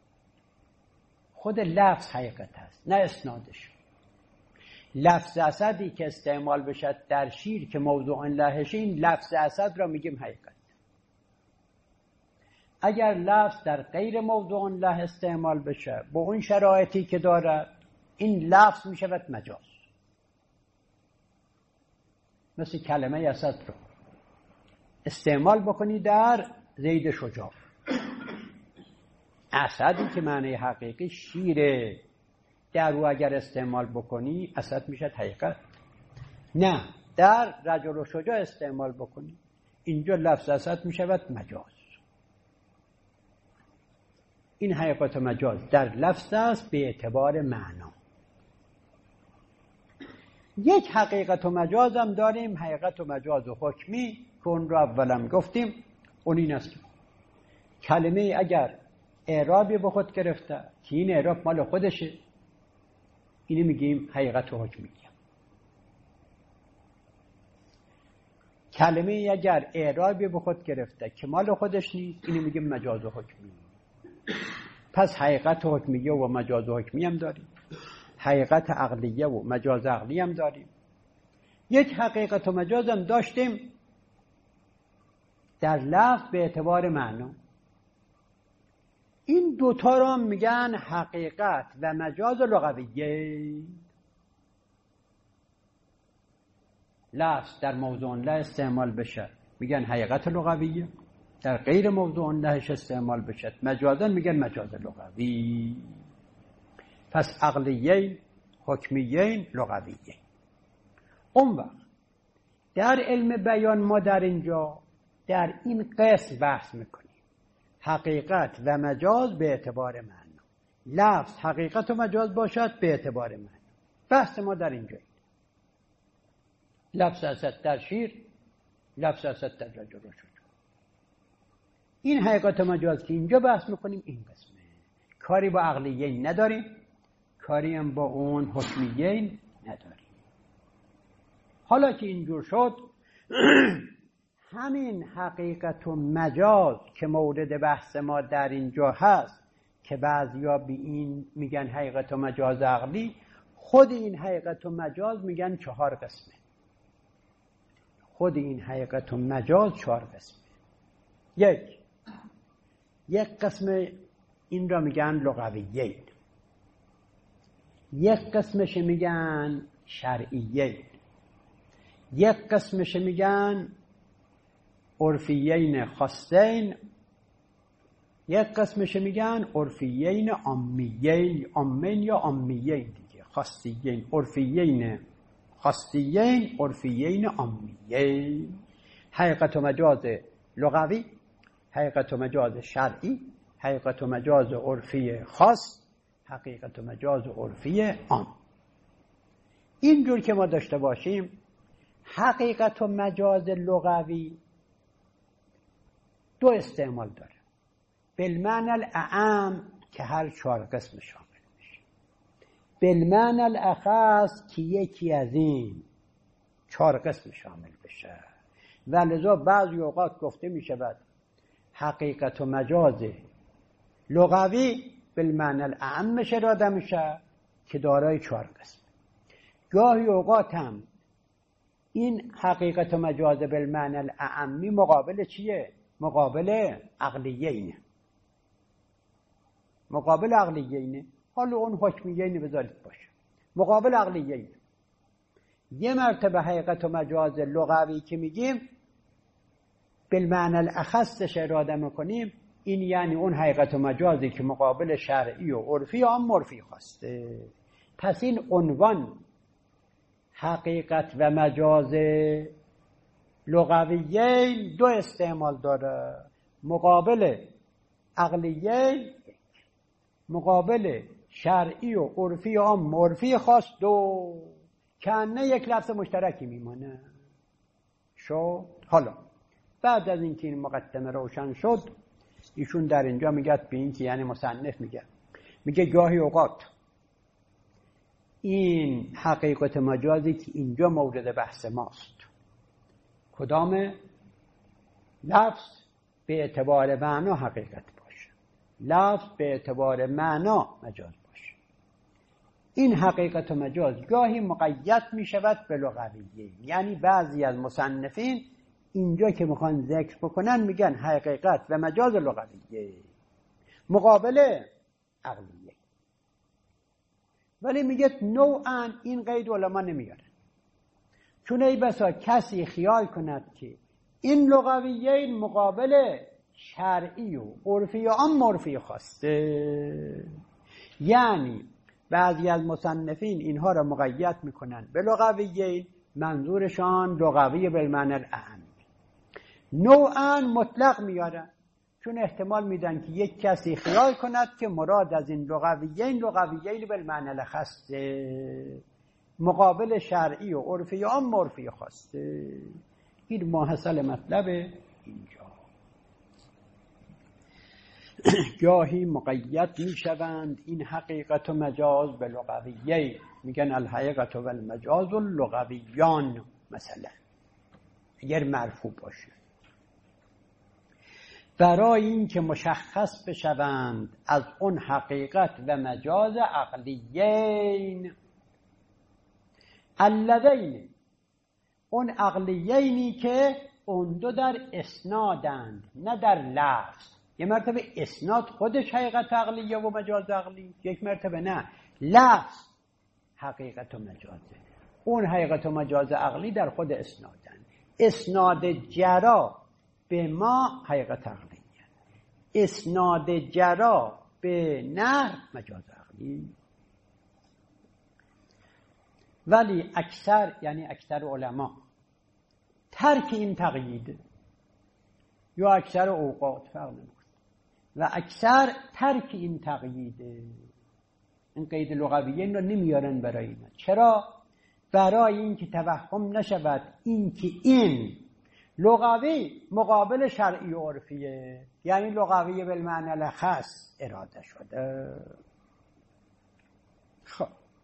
[SPEAKER 1] خود لفظ حقیقت هست نه اسنادش. لفظ اسدی که استعمال بشه در شیر که موضوع لهش، این لفظ اسد را میگیم حقیقت. اگر لفظ در غیر موضوع له استعمال بشه با اون شرایطی که داره، این لفظ میشود مجاز. مثل کلمه اسد رو استعمال بکنی در زید شجاع، اسدی که معنی حقیقی شیره، در او اگر استعمال بکنی اسد میشه حقیقت. نه در رجل و شجاع استعمال بکنی اینجا لفظ اسد میشود مجاز. این حقیقت مجاز در لفظ است به اعتبار معنا. یک حقیقت و مجاز هم داریم، حقیقت و مجاز و حکمی که اون رو اولم گفتیم. اون این است که کلمه اگر اعرابی به خود گرفته که این اعراب مال خودشه، اینو میگیم حقیقت و حکمی. کلمه اگر اعرابی به خود گرفته که مال خودش نیست، اینو میگه مجاز و حکمی. پس حقیقت حکمیه و مجاز و حکمی هم داریم، حقیقت عقلیه و مجاز عقلی هم داریم. یک حقیقت و مجاز هم داشتیم در لفظ به اعتبار معنا. این دوتا رو هم میگن حقیقت و مجاز لغویه. لفظ در موضوع له استعمال بشه میگن حقیقت لغویه، در غیر موضوع لهش استعمال بشه مجازا میگن مجاز لغوی. پس عقلیه، حکمیه، لغویه. اون وقت در علم بیان ما در اینجا در این قسم بحث میکنیم حقیقت و مجاز به اعتبار معنا. لفظ حقیقت و مجاز باشد به اعتبار معنا. بحث ما در اینجا لفظ است در شیر، لفظ است در رجل و شجاع. این حقیقت و مجاز که اینجا بحث میکنیم این قسمه. کاری با عقلیه نداریم، کاری هم با اون حکمیه نداریم. حالا که اینجور شد همین حقیقت و مجاز که مورد بحث ما در اینجا هست که بعضیا به این میگن حقیقت و مجاز عقلی، خود این حقیقت و مجاز میگن 4 قسمه. خود این حقیقت و مجاز 4 قسمه. یک قسم این را میگن لغویه، یک قسمش میگن شرعیه، یک قسمش میگن عرفیین خاصین، یک قسمش میگن عرفیین عامیین، عامین یا عامیین دیگه، خاصیین، عرفیین خاصیین، عرفیین عامیین. حقیقت و مجاز لغوی، حقیقت و مجاز شرعی، حقیقت و مجاز عرفی خاص، حقیقت و مجاز عرفی عام. اینجور که ما داشته باشیم حقیقت و مجاز لغوی 2 استعمال داره. بالمعنى الاعم که هر 4 قسم شامل میشه، بالمعنى الاخص که یکی از این 4 قسم شامل بشه. و لذا بعضی اوقات گفته میشود حقیقت و مجاز لغوی بالمعنى الاعم اراده میشه که دارای 4 قسم. گاهی اوقات هم این حقیقت و مجاز بالمعنى الاعمی مقابل چیه؟ مقابل عقلیه اینه. مقابل عقلیه اینه. حالا اون حکمیه اینه بذارید باشه. مقابل عقلیه اینه. یه مرتبه حقیقت و مجاز لغوی که میگیم بالمعنى الاخصش اراده میکنیم، این یعنی اون حقیقت و مجازی که مقابل شرعی و عرفی هم عرفی خواسته. پس این عنوان حقیقت و مجاز لغویه 2 استعمال داره. مقابل عقلیه، مقابل شرعی و عرفی هم عرفی خاص 2، کنه یک لفظ مشترکی میمانه. شد. حالا بعد از اینکه این مقدمه روشن شد، ایشون در اینجا میگه به این که یعنی مصنف میگه گاهی اوقات این حقیقت مجازی که اینجا مورد بحث ماست، کدام؟ لفظ به اعتبار معنا حقیقت باشه، لفظ به اعتبار معنا مجاز باشه. این حقیقت و مجاز گاهی مقید می شود به لغویه. یعنی بعضی از مصنفین اینجا که میخوان ذکر بکنن میگن حقیقت و مجاز لغویه مقابل عقلیه، ولی میگه نوعا این قید علما نمیارن، چون ای بسا کسی خیال کند که این لغویه مقابل شرعی و عرفی و عام عرفی خواسته. یعنی بعضی از مصنفین اینها را مقید میکنن به لغویه، منظورشان لغوی بالمعنى الاعم. نوعا مطلق میارن، چون احتمال میدن که یک کسی خیال کند که مراد از این لغویین بالمعنى الاخص مقابل شرعی و عرفی و عام عرفی خواسته. این ماحصل مطلب اینجا. گاهی مقید میشوند این حقیقت و مجاز به لغویه، میگن الحقیقت و المجاز اللغویان مثلا. اگر مرفوع باشه. برای این که مشخص بشوند از اون حقیقت و مجاز عقلیین اللذین، اون عقلیینی که اون دو در اسنادند نه در لفظ. یه مرتبه اسناد خودش حقیقت عقلیه و مجاز عقلی، یک مرتبه نه، لفظ حقیقت و مجازه. اون حقیقت و مجاز عقلی در خود اسنادند. اسناد جرا به ما حقیقت عقلیه، اسناد جرا به نحو مجاز عقلی. ولی اکثر، یعنی اکثر علما، ترک این تقیید یا اکثر اوقات فرق نمی‌کنه و اکثر ترک این تقییده، این قید لغویه این رو نمیارن برای اینا. چرا؟ برای این که توهم نشود این که این لغوی مقابل شرعی و عرفیه، یعنی لغوی بالمعنی الخاص اراده شده. خب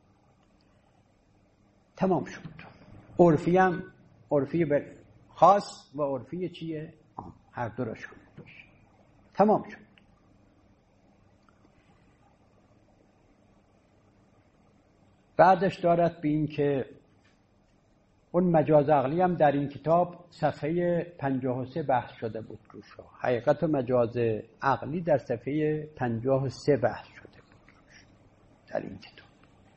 [SPEAKER 1] تمام شد. عرفی هم عرفی خاص و عرفی چیه؟ هر دو را شد. تمام شد. بعدش دارد به این که اون مجاز عقلی هم در این کتاب صفحه 53 بحث شده بود روش. حقیقت و مجاز عقلی در صفحه 53 بحث شده بود روش در این کتاب.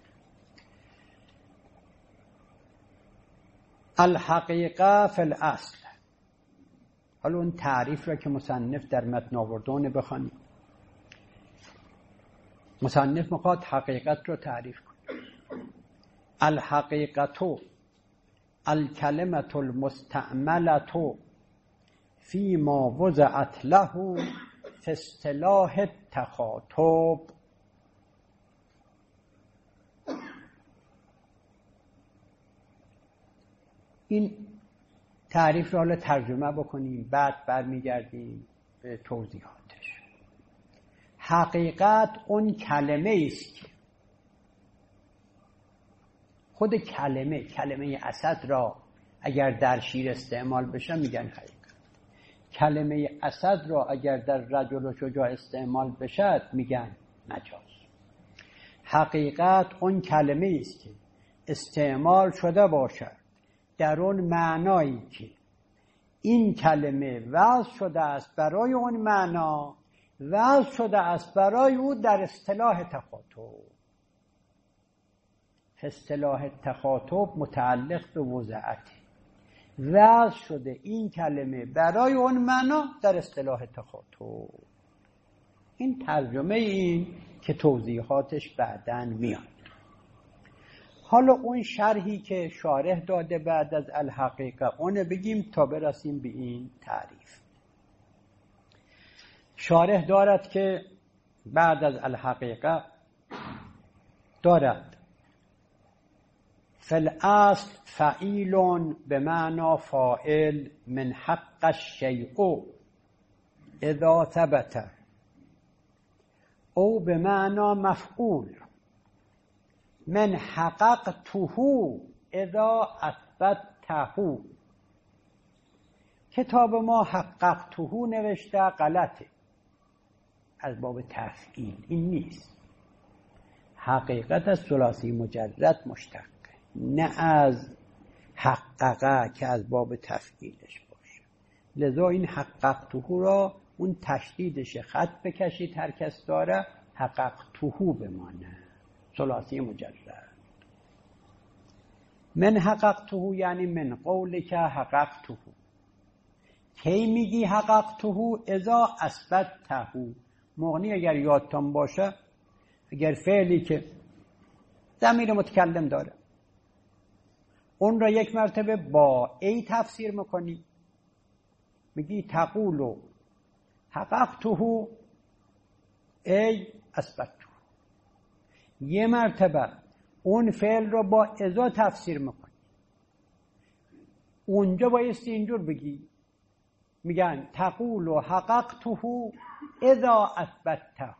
[SPEAKER 1] الحقیقه فی الاصل. حالا اون تعریف را که مصنف در متن آورده بخوانیم. مصنف میخواد حقیقت رو تعریف کنه. الحقیقتو الکلمة المستعملة فی ما وضعت له فی اصطلاح التخاطب. این تعریف رو حالا ترجمه بکنیم، بعد برمیگردیم به توضیحاتش. حقیقت اون کلمه است که خود کلمه اسد را اگر در شیر استعمال بشه میگن حقیقت. کلمه اسد را اگر در رجل و شجاع استعمال بشه میگن مجاز. حقیقت اون کلمه است که استعمال شده باشد در اون معنایی که این کلمه وضع شده است برای اون معنا، وضع شده است برای او در اصطلاح تخاطب. اصطلاح تخاطب متعلق به وضعته. وضع شده این کلمه برای اون معنا در اصطلاح تخاطب. این ترجمه این که توضیحاتش بعداً میاد. حالا اون شرحی که شارح داده بعد از الحقیقه اون بگیم تا برسیم به این تعریف. شارح دارد که بعد از الحقیقه دارد فالاصل فعیل به معنی فاعل من حق الشیء اذا ثبت او به معنی مفعول من حققته اذا اثبته. کتاب ما حققته نوشته، غلطه، از باب تفعیل این نیست. حقیقت از ثلاثی مجرد مشتق، نه از حققه که از باب تفعیلش باشه. لذا این حققته را اون تشدیدش خط بکشید هر کس داره، حققته بمانه، ثلاثی مجرد. من حققته یعنی من قول که حققته. کی میگی حققته؟ اذا اثبته. مغنی اگر یادتان باشه، اگر فعلی که ضمیر متکلم داره اون را یک مرتبه با ای تفسیر میکنی، میگی تقولو حققته ای اثبته. یه مرتبه اون فعل رو با اذا تفسیر میکنی، اونجا بایستی اینجور بگی، میگن تقولو حققته اذا اثبته.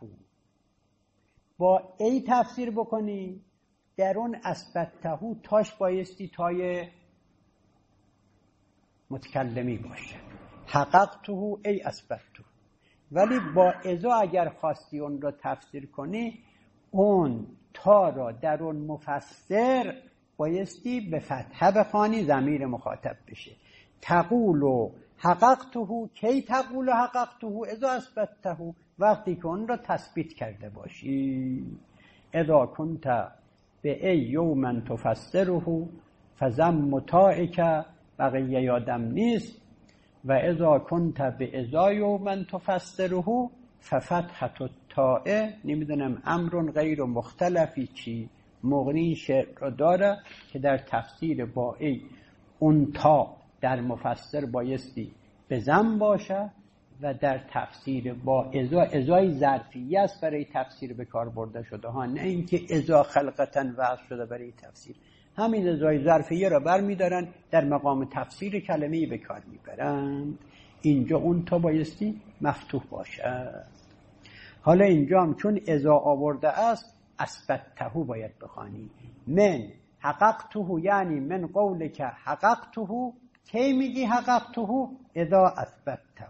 [SPEAKER 1] با ای تفسیر بکنی، در اون اثبته تاش بایستی تای متکلمی باشه. حققته ای اثبته. ولی با اذا اگر خواستی اون رو تفسیر کنی، اون تا را در اون مفسر بایستی به فتحه بخوانی، ضمیر مخاطب بشه. تقول حققته، کی تقول حققته؟ اذا اثبته، وقتی که اون را تثبیت کرده باشی. اذا کنت به ای یوما تفسره فضم طائک، بقیه یادم نیست. و اذا کنت به اذا یوما تفسره ففتحة الطاء، نمیدونم امر غیر مختلفی چی مغنی شعر رو داره که در تفسیر با ای اون تا در مفسر بایستی به ضم باشه و در تفسیر با ازای ظرفیه است برای تفسیر به کار برده شده ها، نه اینکه ازا خلقتا وضع شده برای تفسیر. همین ازای ظرفیه را برمیدارن در مقام تفسیر کلمه‌ای به کار میبرند. اینجا اون تا بایستی مفتوح باشه. حالا اینجا هم چون ازا آورده است اثبته باید بخوانی. من حققته، یعنی من قولک حققته، کی میگی حققته؟ اذا اثبته.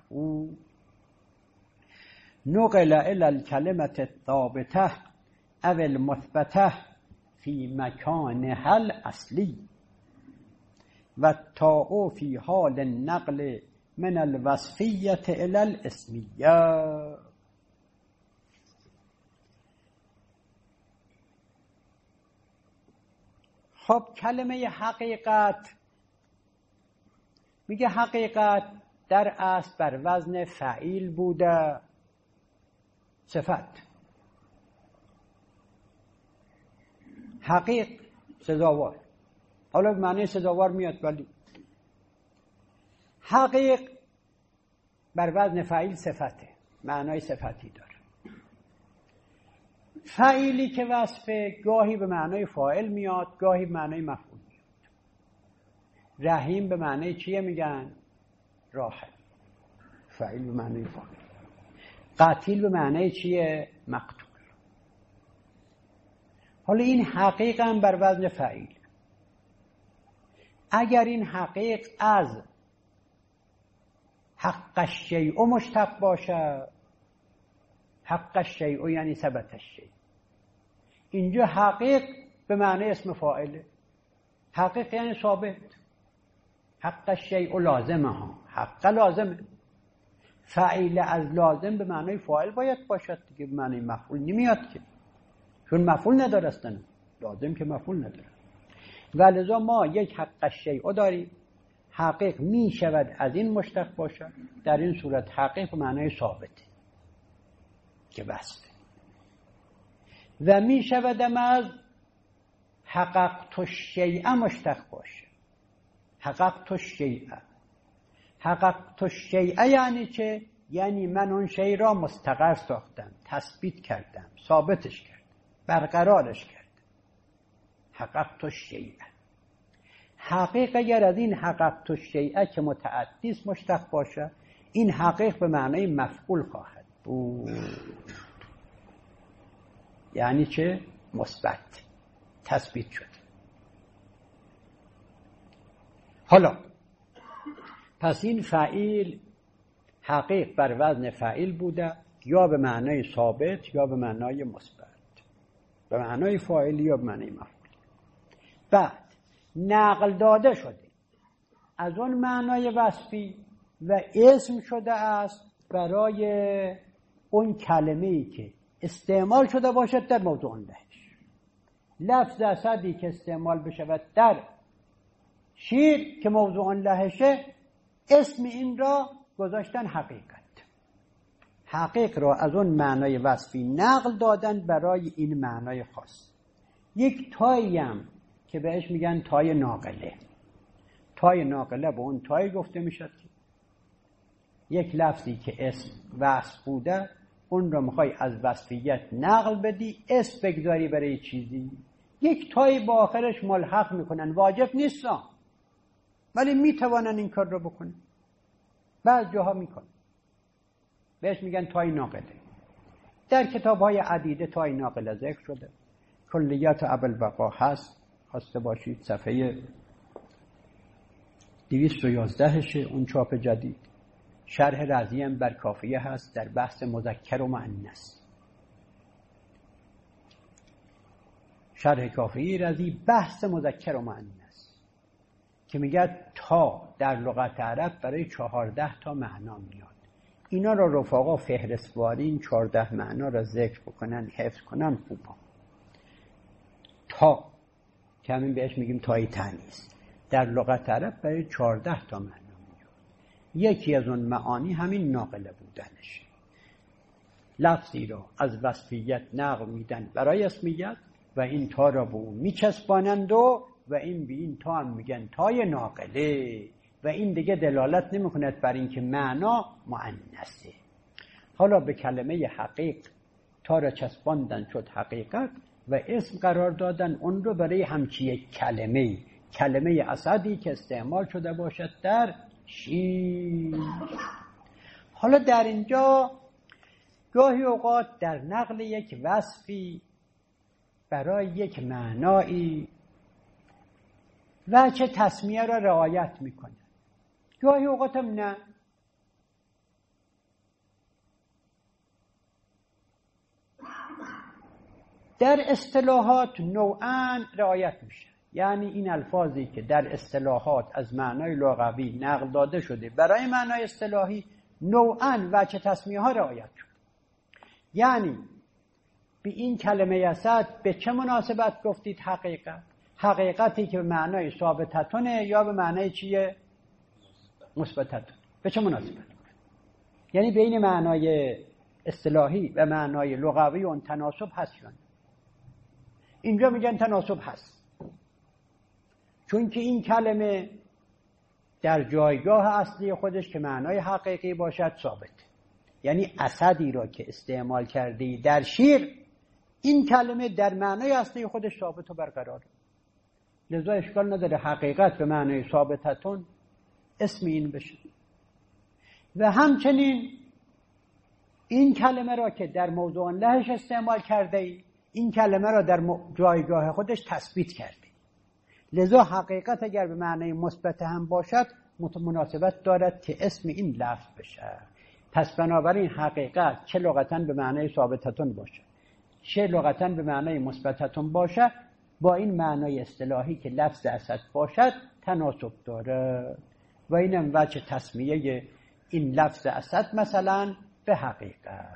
[SPEAKER 1] نقل الى الكلمة الثابته او المثبته فی مکانها الاصلی و تاء فی حال النقل من الوصفیة الى الاسمیه. خب کلمه حقیقت، میگه حقیقت در اصل بر وزن فعیل بوده، صفت. حقیق سزاوار، حالا به معنی سزاوار میاد، ولی حقیق بر وزن فعیل صفته، معنای صفتی داره. فعیلی که وصفه گاهی به معنای فاعل میاد، گاهی به معنای مفعول میاد. رحیم به معنای چیه میگن؟ راحم. فعیل به معنای فاعل. قاتل به معنای چیه؟ مقتول. حالا این حقیق هم بر وزن فعیل. اگر این حقیق از حق الشیء مشتق باشه، حق الشیء یعنی ثبت الشیء، اینجا حقیق به معنی اسم فاعله. حقیق یعنی ثابت. حق الشیء لازمه ها، حق لازمه. فعیل از لازم به معنی فاعل باید باشد دیگه، به معنی مفعول نمیاد که، چون مفعول نداره اصلا، لازم که مفعول نداره. ولذا ما یک حق الشیء داریم، حقیق می شود از این مشتق باشد. در این صورت حقیق به معنی ثابته که وصفه، و می شود از حققت الشیء مشتق باشه. حققت الشیء، حققت الشیء یعنی چه؟ یعنی من اون شیء را مستقر ساختم، تثبیت کردم، ثابتش کردم، برقرارش کردم. حققت الشیء. حقیق اگر از این حققت الشیء که متعدی است مشتق باشه، این حقیق به معنی مفعول خواهد بود. یعنی چه؟ مثبت، تثبیت شد. حالا پس این فعیل حقیق بر وزن فعیل بوده، یا به معنای ثابت یا به معنای مثبت، به معنای فاعل یا به معنای مفعول. بعد نقل داده شده از اون معنای وصفی و اسم شده است برای اون کلمه‌ای که استعمال شده باشد در موضوع لهش. لفظ اسدی که استعمال بشود در شیر که موضوع لهشه، اسم این را گذاشتن حقیقت. حقیق را از اون معنای وصفی نقل دادن برای این معنای خاص. یک تایی هم که بهش میگن تای ناقله. تای ناقله به اون تای گفته میشد که یک لفظی که اسم وصف بوده، اون را میخوای از وصفیت نقل بدی، اسم بگذاری برای چیزی، یک تای با آخرش ملحق میکنن. واجب نیست ولی میتوانن این کار رو بکنن، بعض جاها میکنن، بهش میگن تای ناقله. در کتاب‌های عدیده تای ناقله ذکر شده. کلیات ابوالبقا هست، خواسته باشید صفحه 211 اون چاپ جدید. شرح رضی هم بر کافیه هست در بحث مذکر و مؤنث. شرح کافیه رضی بحث مذکر و مؤنث که میگه تا در لغت عرب برای 14 تا معنا میاد. اینا را رفقا فهرستواری این 14 معنا را ذکر بکنن، حفظ کنن خوبا. تا که همین بهش میگیم تای تانیث، در لغت عرب برای 14 تا معنا میاد. یکی از اون معانی همین ناقله بودنشه. لفظی را از وصفیت نقل میدن برای اسمیت و این تا را به اون میچسبانند و این به این تا هم میگن تای ناقله و این دیگه دلالت نمیکند بر این که معنا مؤنثه. حالا به کلمه حقیق تا را چسباندن شد حقیقت و اسم قرار دادن اون رو برای همچی یک کلمه اسدی که استعمال شده باشد در شیر. حالا در اینجا گاهی اوقات در نقل یک وصفی برای یک معنایی وجه تسمیه را رعایت میکنه، گاهی اوقات هم نه. در اصطلاحات نوعاً رعایت میشه، یعنی این الفاظی که در اصطلاحات از معنای لغوی نقل داده شده برای معنای اصطلاحی نوعاً وجه تسمیه ها رعایت شده. یعنی به این کلمه اسد به چه مناسبت گفتید حقیقت؟ حقیقتی که به معنای ثابتتونه یا به معنای چیه؟ مثبتتون. به چه مناسبت؟ یعنی بین معنای اصطلاحی و معنای لغوی اون تناسب هست یا نه؟ اینجا میگن تناسب هست، چون که این کلمه در جایگاه اصلی خودش که معنای حقیقی باشد ثابت. یعنی اسدی را که استعمال کردی در شیر، این کلمه در معنای اصلی خودش ثابت و برقرار، لذا اشکال نداره حقیقت به معنای ثابتتون اسم این بشه. و همچنین این کلمه را که در موضوع لهش استعمال کرده ای، این کلمه را در جایگاه خودش تثبیت کرده، لذا حقیقت اگر به معنای مثبت هم باشد مناسبت دارد که اسم این لفظ بشه. پس بنابراین حقیقت چه لغتاً به معنای ثابتتون باشه چه لغتاً به معنای مثبتتون باشه، با این معنای اصطلاحی که لفظ اسد باشد تناسب داره و اینم وجه تسمیه این لفظ اسد مثلا به حقیقت.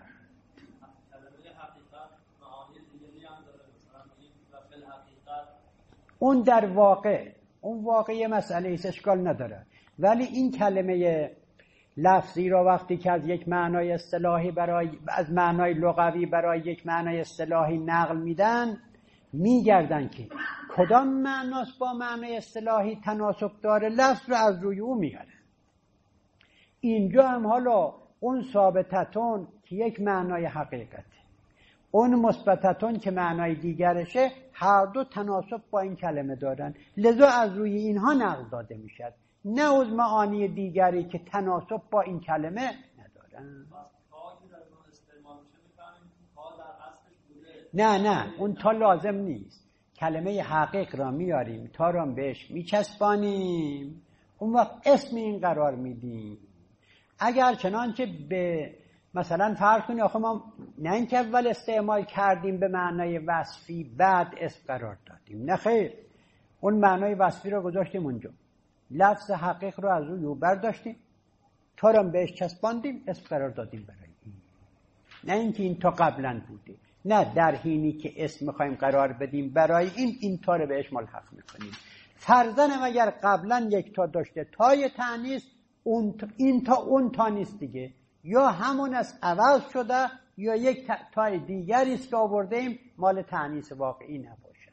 [SPEAKER 1] اون در واقع اون واقعی مسئله ایست، اشکال نداره، ولی این کلمه لفظی را وقتی که از یک معنای اصطلاحی از معنای لغوی برای یک معنای اصطلاحی نقل میدن، میگردن که کدام معناست با معنای اصطلاحی تناسب داره، لفظ رو از روی او میارن. اینجا هم حالا اون ثابتتون که یک معنای حقیقته، اون مثبتتون که معنای دیگرشه، هر دو تناسب با این کلمه دارن، لذا از روی اینها نقل داده میشد، نه از معانی دیگری که تناسب با این کلمه ندارن. نه اون تا لازم نیست. کلمه حقیق را میاریم، تا را بهش میچسبانیم، اون وقت اسم این قرار میدیم. اگر چنانچه به مثلا فرض کنید آخه ما نه اینکه اول استعمال کردیم به معنای وصفی بعد اسم قرار دادیم، نه خیر، اون معنای وصفی رو گذاشتیم اونجا، لفظ حقیق رو از روی برداشتیم، تا را بهش چسباندیم، اسم قرار دادیم برای این. نه اینکه این تا قبلا بوده، نه، در حینی که اسم میخوایم قرار بدیم برای این تا رو بهش ملحق میکنیم. فرضاً اگر قبلا یک تا داشته تای تانیث، این تا اون تا نیست دیگه، یا همون از عوض شده یا یک تای دیگری است که آورده ایم مال تانیث واقعی نباشه.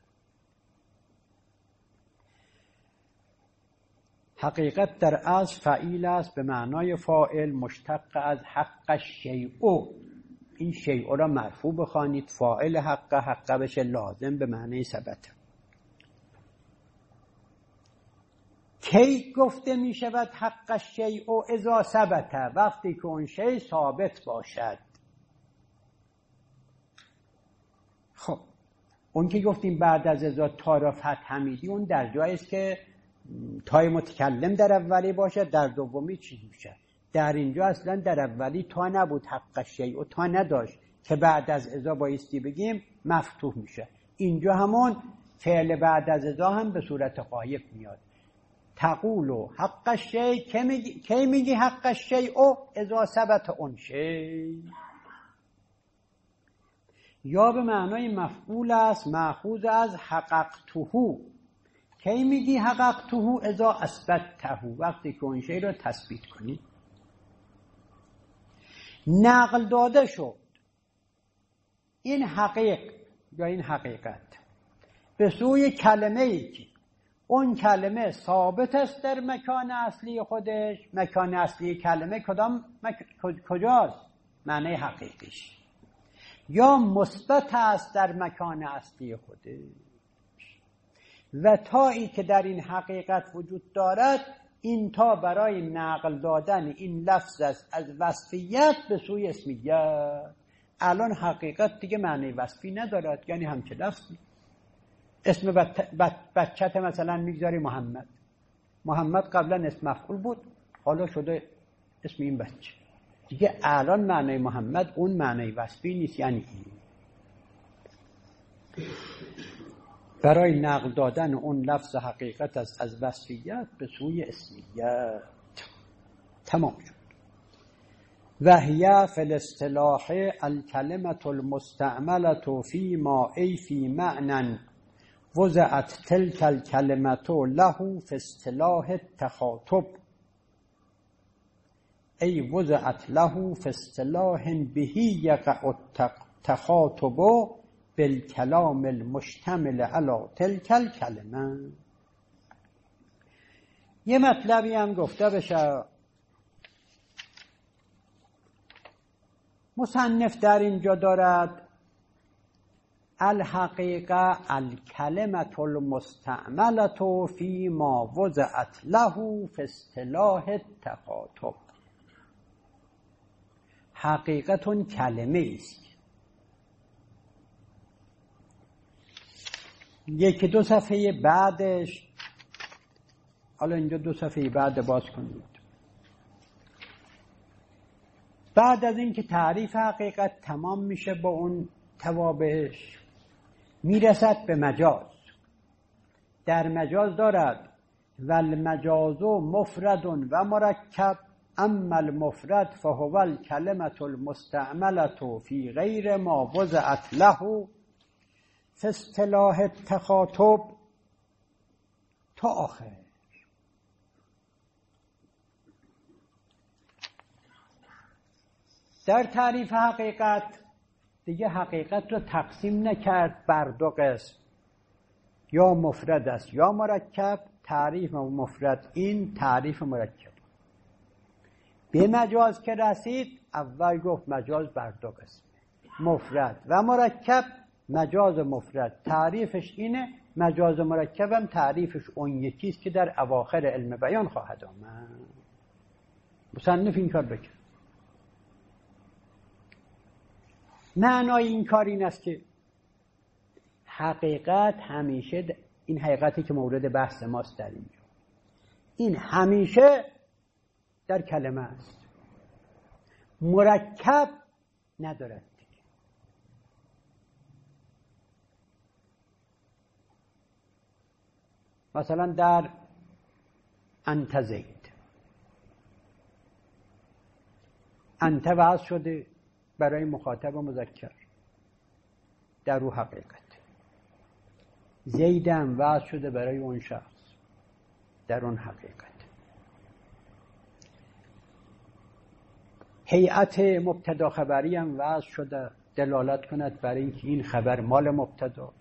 [SPEAKER 1] حقیقت در اصل فعیل است به معنای فاعل، مشتق از حق شیء. این شیء را مرفوع بخوانید، فاعل حق بشه لازم به معنای ثبت. کی گفته می شود حق شیء؟ اذا ثبت، وقتی که اون شیء ثابت باشد. خب اون که گفتیم بعد از اذا تا را فتح میدی، اون در جایی است که تای متکلم در اولی باشه، در دومی چی میشه؟ در اینجا اصلا در اولی تا نبود، حق شیء و تا نداشت که بعد از اذا بایستی بگیم مفتوح میشه. اینجا همون فعل بعد از اذا هم به صورت غایب میاد. تقول حق الشیء، کی میگی حق الشیء؟ او اذا ثبت اون شیء. یا به معنای مفعول است، مأخوذ از حققته. کی میگی حققته؟ اذا اثبته، وقتی که اون شیء رو تثبیت کنی. نقل داده شد این حقیق یا این حقیقت به سوی کلمه ای که اون کلمه ثابت است در مکان اصلی خودش. مکان اصلی کلمه کجاست؟ معنی حقیقیش. یا مثبت است در مکان اصلی خودش. و تایی که در این حقیقت وجود دارد، این تا برای نقل دادن این لفظ است از وصفیت به سوی اسمیت. الان حقیقت دیگه معنی وصفی ندارد، یعنی همچه لفظی. اسم بچت مثلا میگذاری محمد. محمد قبلا اسم مفعول بود، حالا شده اسم این بچه. دیگه الان معنی محمد اون معنی وصفی نیست، یعنی این. برای نقل دادن اون لفظ حقیقت از وصفیت به سوی اسمیت. تمام شد. وهي في الاصطلاح الكلمة المستعملة فيما أي في معنى وضعت تلك الكلمة له في اصطلاح التخاطب، أي وضعت له في اصطلاح به يقع التخاطب بالكلام المشتمل على تلك الكلمة. یه مطلبی هم گفته بشه. مصنف در اینجا دارد الحقیقه الکلمة المستعملة فی ما وضعت له فی اصطلاح التخاطب. حقیقتون کلمه است. یکی دو صفحه بعدش، حالا اینجا دو صفحه بعد باز کنید. بعد از اینکه تعریف حقیقت تمام میشه با اون توابعش، میرسد به مجاز. در مجاز دارد والمجاز مفرد و مرکب، اما المفرد فهو الکلمة المستعملة فی غیر ما وضعت له فی اصطلاح التخاطب تا آخر. در تعریف حقیقت دیگه حقیقت رو تقسیم نکرد بر دو قسم، یا مفرد است یا مرکب. تعریف مفرد این، تعریف مرکب. به مجاز که رسید، اول گفت مجاز بر دو قسم، مفرد و مرکب. مجاز مفرد تعریفش اینه، مجاز مرکبم تعریفش اون یکیست که در اواخر علم بیان خواهد آمد. مصنف این کار بکن. معنای این کار این است که حقیقت همیشه، این حقیقتی که مورد بحث ماست در اینجا، این همیشه در کلمه است، مرکب ندارد. مثلا در انت زید، انت وضع شده برای مخاطب و مذکر، در او حقیقت. زید هم وضع شده برای اون شخص، در اون حقیقت. هیئت مبتدا خبری هم وضع شده دلالت کند برای اینکه این خبر مال مبتداست.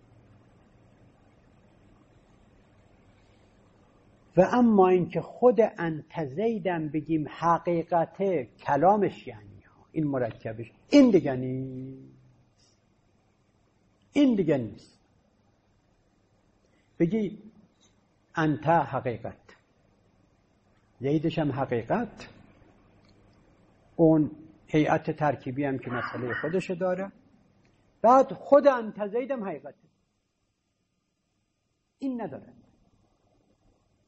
[SPEAKER 1] و اما اینکه خود انت زیدم بگیم حقیقت کلامش، یعنی این مرکبش، این دیگه نیست. این دیگه نیست. بگی انت حقیقت، زیدش هم حقیقت، اون هیئت ترکیبی هم که مسئله خودش داره، بعد خود انت زیدم حقیقت. این نداره.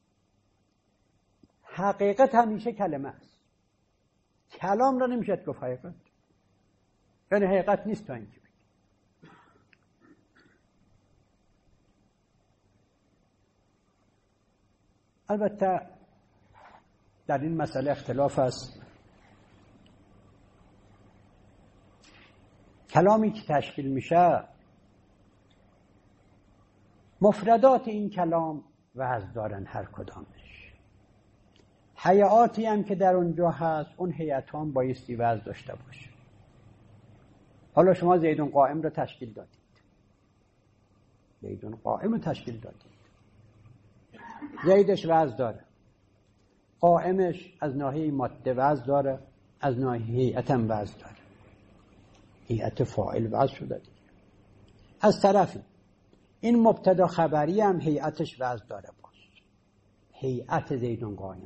[SPEAKER 1] حقیقت همیشه کلمه است. کلام را نمیشه گفت حقیقت، یعنی حقیقت نیست تا اینکه. البته در این مسئله اختلاف است. کلامی که تشکیل میشه، مفردات این کلام وزن دارن هر کدامش. هیئاتی هم که در اونجا هست، اون هیئت هم بایستی وزن داشته باشه. حالا شما زیدون قائم رو تشکیل دادید، زیدون قائم رو تشکیل دادید، زیدش وزن داره، قائمش از ناحیه ماده وزن داره، از ناحیه هیئت هم وزن داره، هیئت فاعل وزن شده دیگه. از طرفی این مبتدا خبری هم هیئتش وزن داره، باش هیئت زیدون قائم.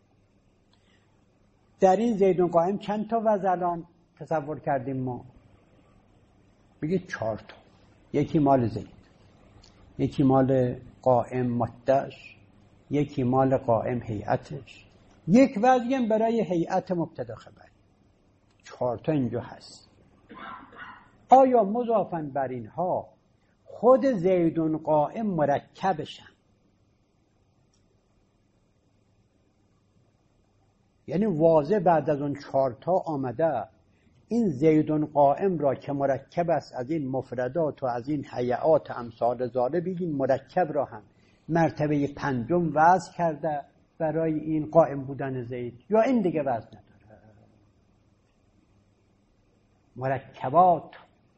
[SPEAKER 1] در این زیدون قائم چند تا وزن الان تصور کردیم ما؟ بگید 4 تا. یکی مال زید، یکی مال قائم مادهش، یکی مال قائم هیئتش، یک وزن برای هیئت مبتدا خبری. 4 تا اینجا هست. آیا مضافاً بر اینها خود زیدون قائم مرکبشن؟ یعنی واضح بعد از اون 4 تا آمده این زیدون قائم را که مرکب است از این مفردات و از این هیئات امثال ذاله، بگین مرکب را هم مرتبه 5 وضع کرده برای این قائم بودن زید، یا این دیگه وضع نداره؟ مرکبات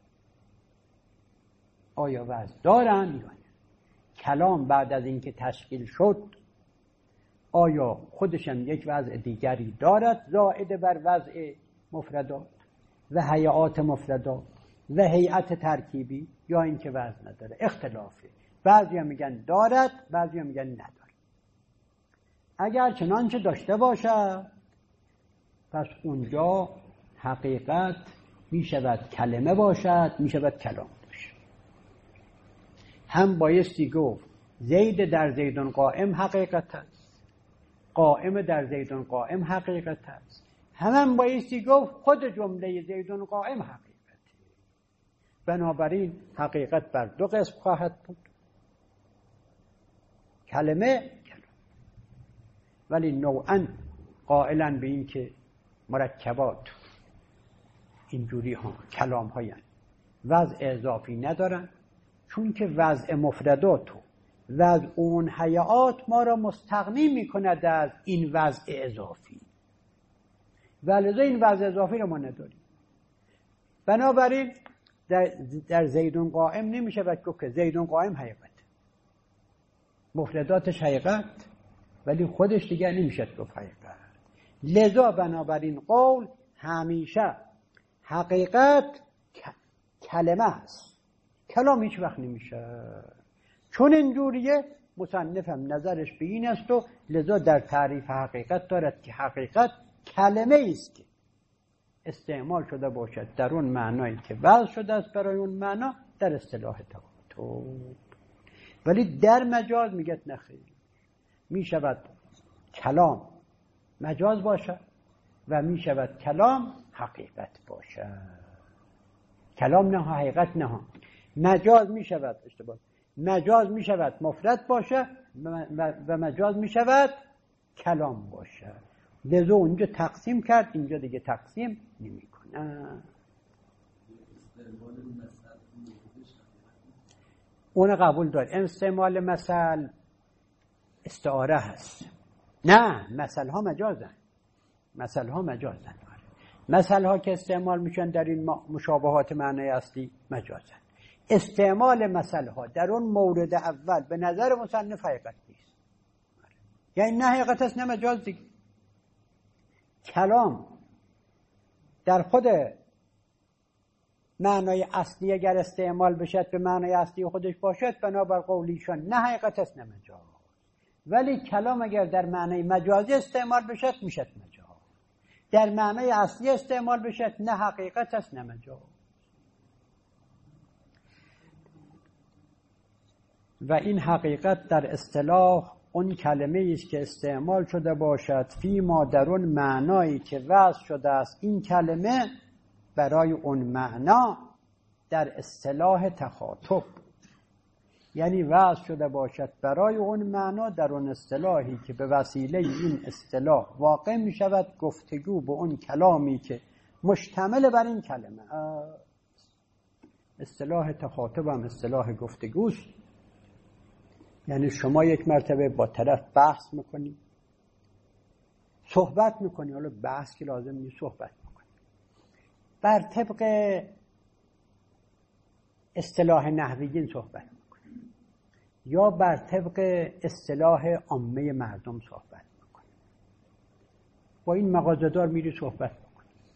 [SPEAKER 1] آیا وضع دارن یا نه؟ کلام بعد از اینکه تشکیل شد آیا خودشم یک وضع دیگری دارد زائد بر وضع مفردات و هیئات مفردات و هیئت ترکیبی، یا اینکه وضع نداره؟ اختلافه. بعضی هم میگن دارد، بعضی هم میگن نداره. اگر چنانچه داشته باشه پس اونجا حقیقت میشود کلمه باشد، میشود کلام باشد. هم بایستی گفت زید در زیدون قائم حقیقت است، قائم در زیدون قائم حقیقت است. هم بایستی گفت خود جمله زیدون قائم حقیقت. بنابراین حقیقت بر 2 قسم خواهد بود، کلمه ولی نوعاً قائلاً به این که مرکبات اینجوری ها کلام های وضع اضافی ندارن، چون که وضع مفردات و وضع اون هیئات ما را مستغنی میکند از این وضع اضافی، ولذا این وضع اضافی رو ما نداریم. بنابراین در زیدون قائم نمیشه باید گفت که زیدون قائم حقیقت، مفرداتش حقیقت ولی خودش دیگر نمیشه گفت حقیقت. لذا بنابراین قول همیشه حقیقت کلمه است، کلام هیچ وقت نمیشه. چون اینجوریه مصنفم نظرش به این است و لذا در تعریف حقیقت دارد که حقیقت کلمه است که استعمال شده باشد در اون معنایی که وضع شده است برای اون معنا در اصطلاح تواتر. ولی در مجاز میگه نخیر، می شود کلام مجاز باشد و می شود کلام حقیقت باشد. کلام نه حقیقت نه، مجاز می شود اشتباه، مجاز می شود مفرد باشد و مجاز می شود کلام باشد. لذا اونجا تقسیم کرد، اینجا دیگه تقسیم نمی کنه. اون قبول داره. استعمال مثل استعاره هست. نه، مثل ها مجازن، مثل ها مجازن. مثل ها که استعمال میشن در این مشابهات معنی اصلی مجازن. استعمال مثل ها در اون مورد اول به نظر مصنف حقیقت نیست، یعنی نه حقیقت است نه مجاز دیگه. کلام در خود معنای اصلی اگر استعمال بشد به معنای اصلی خودش باشد بنابر قولیشان نه حقیقت است نه مجاز. ولی کلام اگر در معنای مجازی استعمال بشد میشد مجاز، در معنای اصلی استعمال بشد نه حقیقت است نه مجاز. و این حقیقت در اصطلاح اون کلمه است که استعمال شده باشد فی ما در اون معنایی که وضع شده است این کلمه برای اون معنا در اصطلاح تخاطب، یعنی وضع شده باشد برای اون معنا در اون اصطلاحی که به وسیله این اصطلاح واقع می شود گفتگو به اون کلامی که مشتمل بر این کلمه. اصطلاح تخاطب هم اصطلاح گفتگوست، یعنی شما یک مرتبه با طرف بحث میکنی، صحبت میکنی، حالا بحث که لازم نیست، صحبت میکنی بر طبق اصطلاح نحویین صحبت میکنی یا بر طبق اصطلاح عامه مردم صحبت میکنی، با این مغازه‌دار میری صحبت میکنی.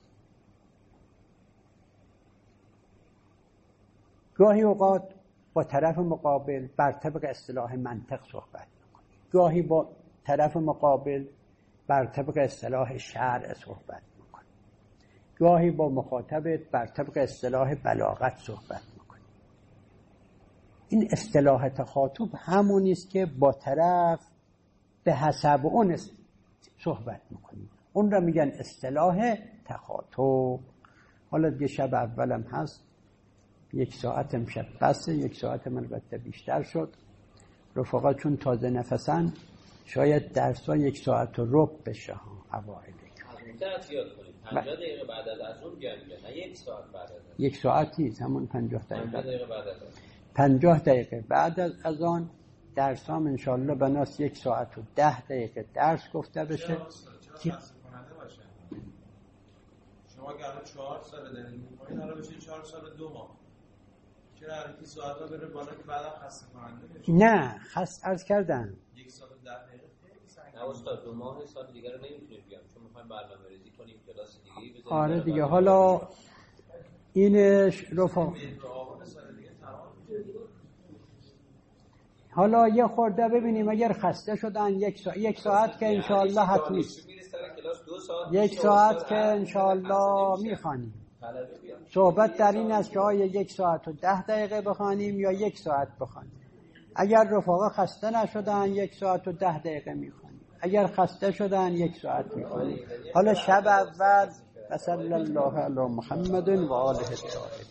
[SPEAKER 1] گاهی اوقات با طرف مقابل بر طبق اصطلاح منطق صحبت میکنی، گاهی با طرف مقابل بر طبق اصطلاح شرع صحبت میکنی، گاهی با مخاطبت بر طبق اصطلاح بلاغت صحبت میکنی. این اصطلاح تخاطب همونی است که با طرف به حسب اون صحبت میکنی، اون را میگن اصطلاح تخاطب. حالا دیگه شب اولم هست، 1 ساعت امشب بسه، 1 ساعت البته بیشتر شد. رفقا چون تازه نفسن شاید درس‌ها 1 ساعت و ربع بشه اوایل.
[SPEAKER 4] از زیاد کنید 50 دقیقه بعد از اون بیان، نه 1 ساعت بعد از اون.
[SPEAKER 1] 1 ساعتی همون 50 دقیقه.
[SPEAKER 4] 50 دقیقه بعد از اون.
[SPEAKER 1] 50 دقیقه بعد از آن درسام ان شاء الله بناس 1 ساعت و 10 دقیقه درس گفته بشه.
[SPEAKER 5] چرا خسته کننده باشه؟ شما که الان 4 سال دارید می‌کنید، حالا بشه 4 سال 2 ماه. چرا هر کی ساعت‌ها بره بالا که بعدا خسته کننده بشه؟
[SPEAKER 1] نه عرض کردم
[SPEAKER 5] 1 سال و 10 دقیقه خیلی سنگینه.
[SPEAKER 4] نه استاد 2 ماه سال دیگه رو نمیتونیم بیام، چون می‌خوایم برنامه‌ریزی کنیم کلاس دیگه‌ای بذاریم.
[SPEAKER 1] آره دیگه. حالا اینش رفقا حالا یه خورده ببینیم اگر خسته شدن 1 ساعت که انشاءالله حتمی 1 ساعت که انشاءالله میخوانیم. صحبت در این است که آیا 1 ساعت و 10 دقیقه بخوانیم یا 1 ساعت بخوانیم. اگر رفقا خسته نشدن 1 ساعت و 10 دقیقه میخوانیم، اگر خسته شدن 1 ساعت میخوانیم. حالا شب اول صلی الله علی محمد و آله الطاهرین.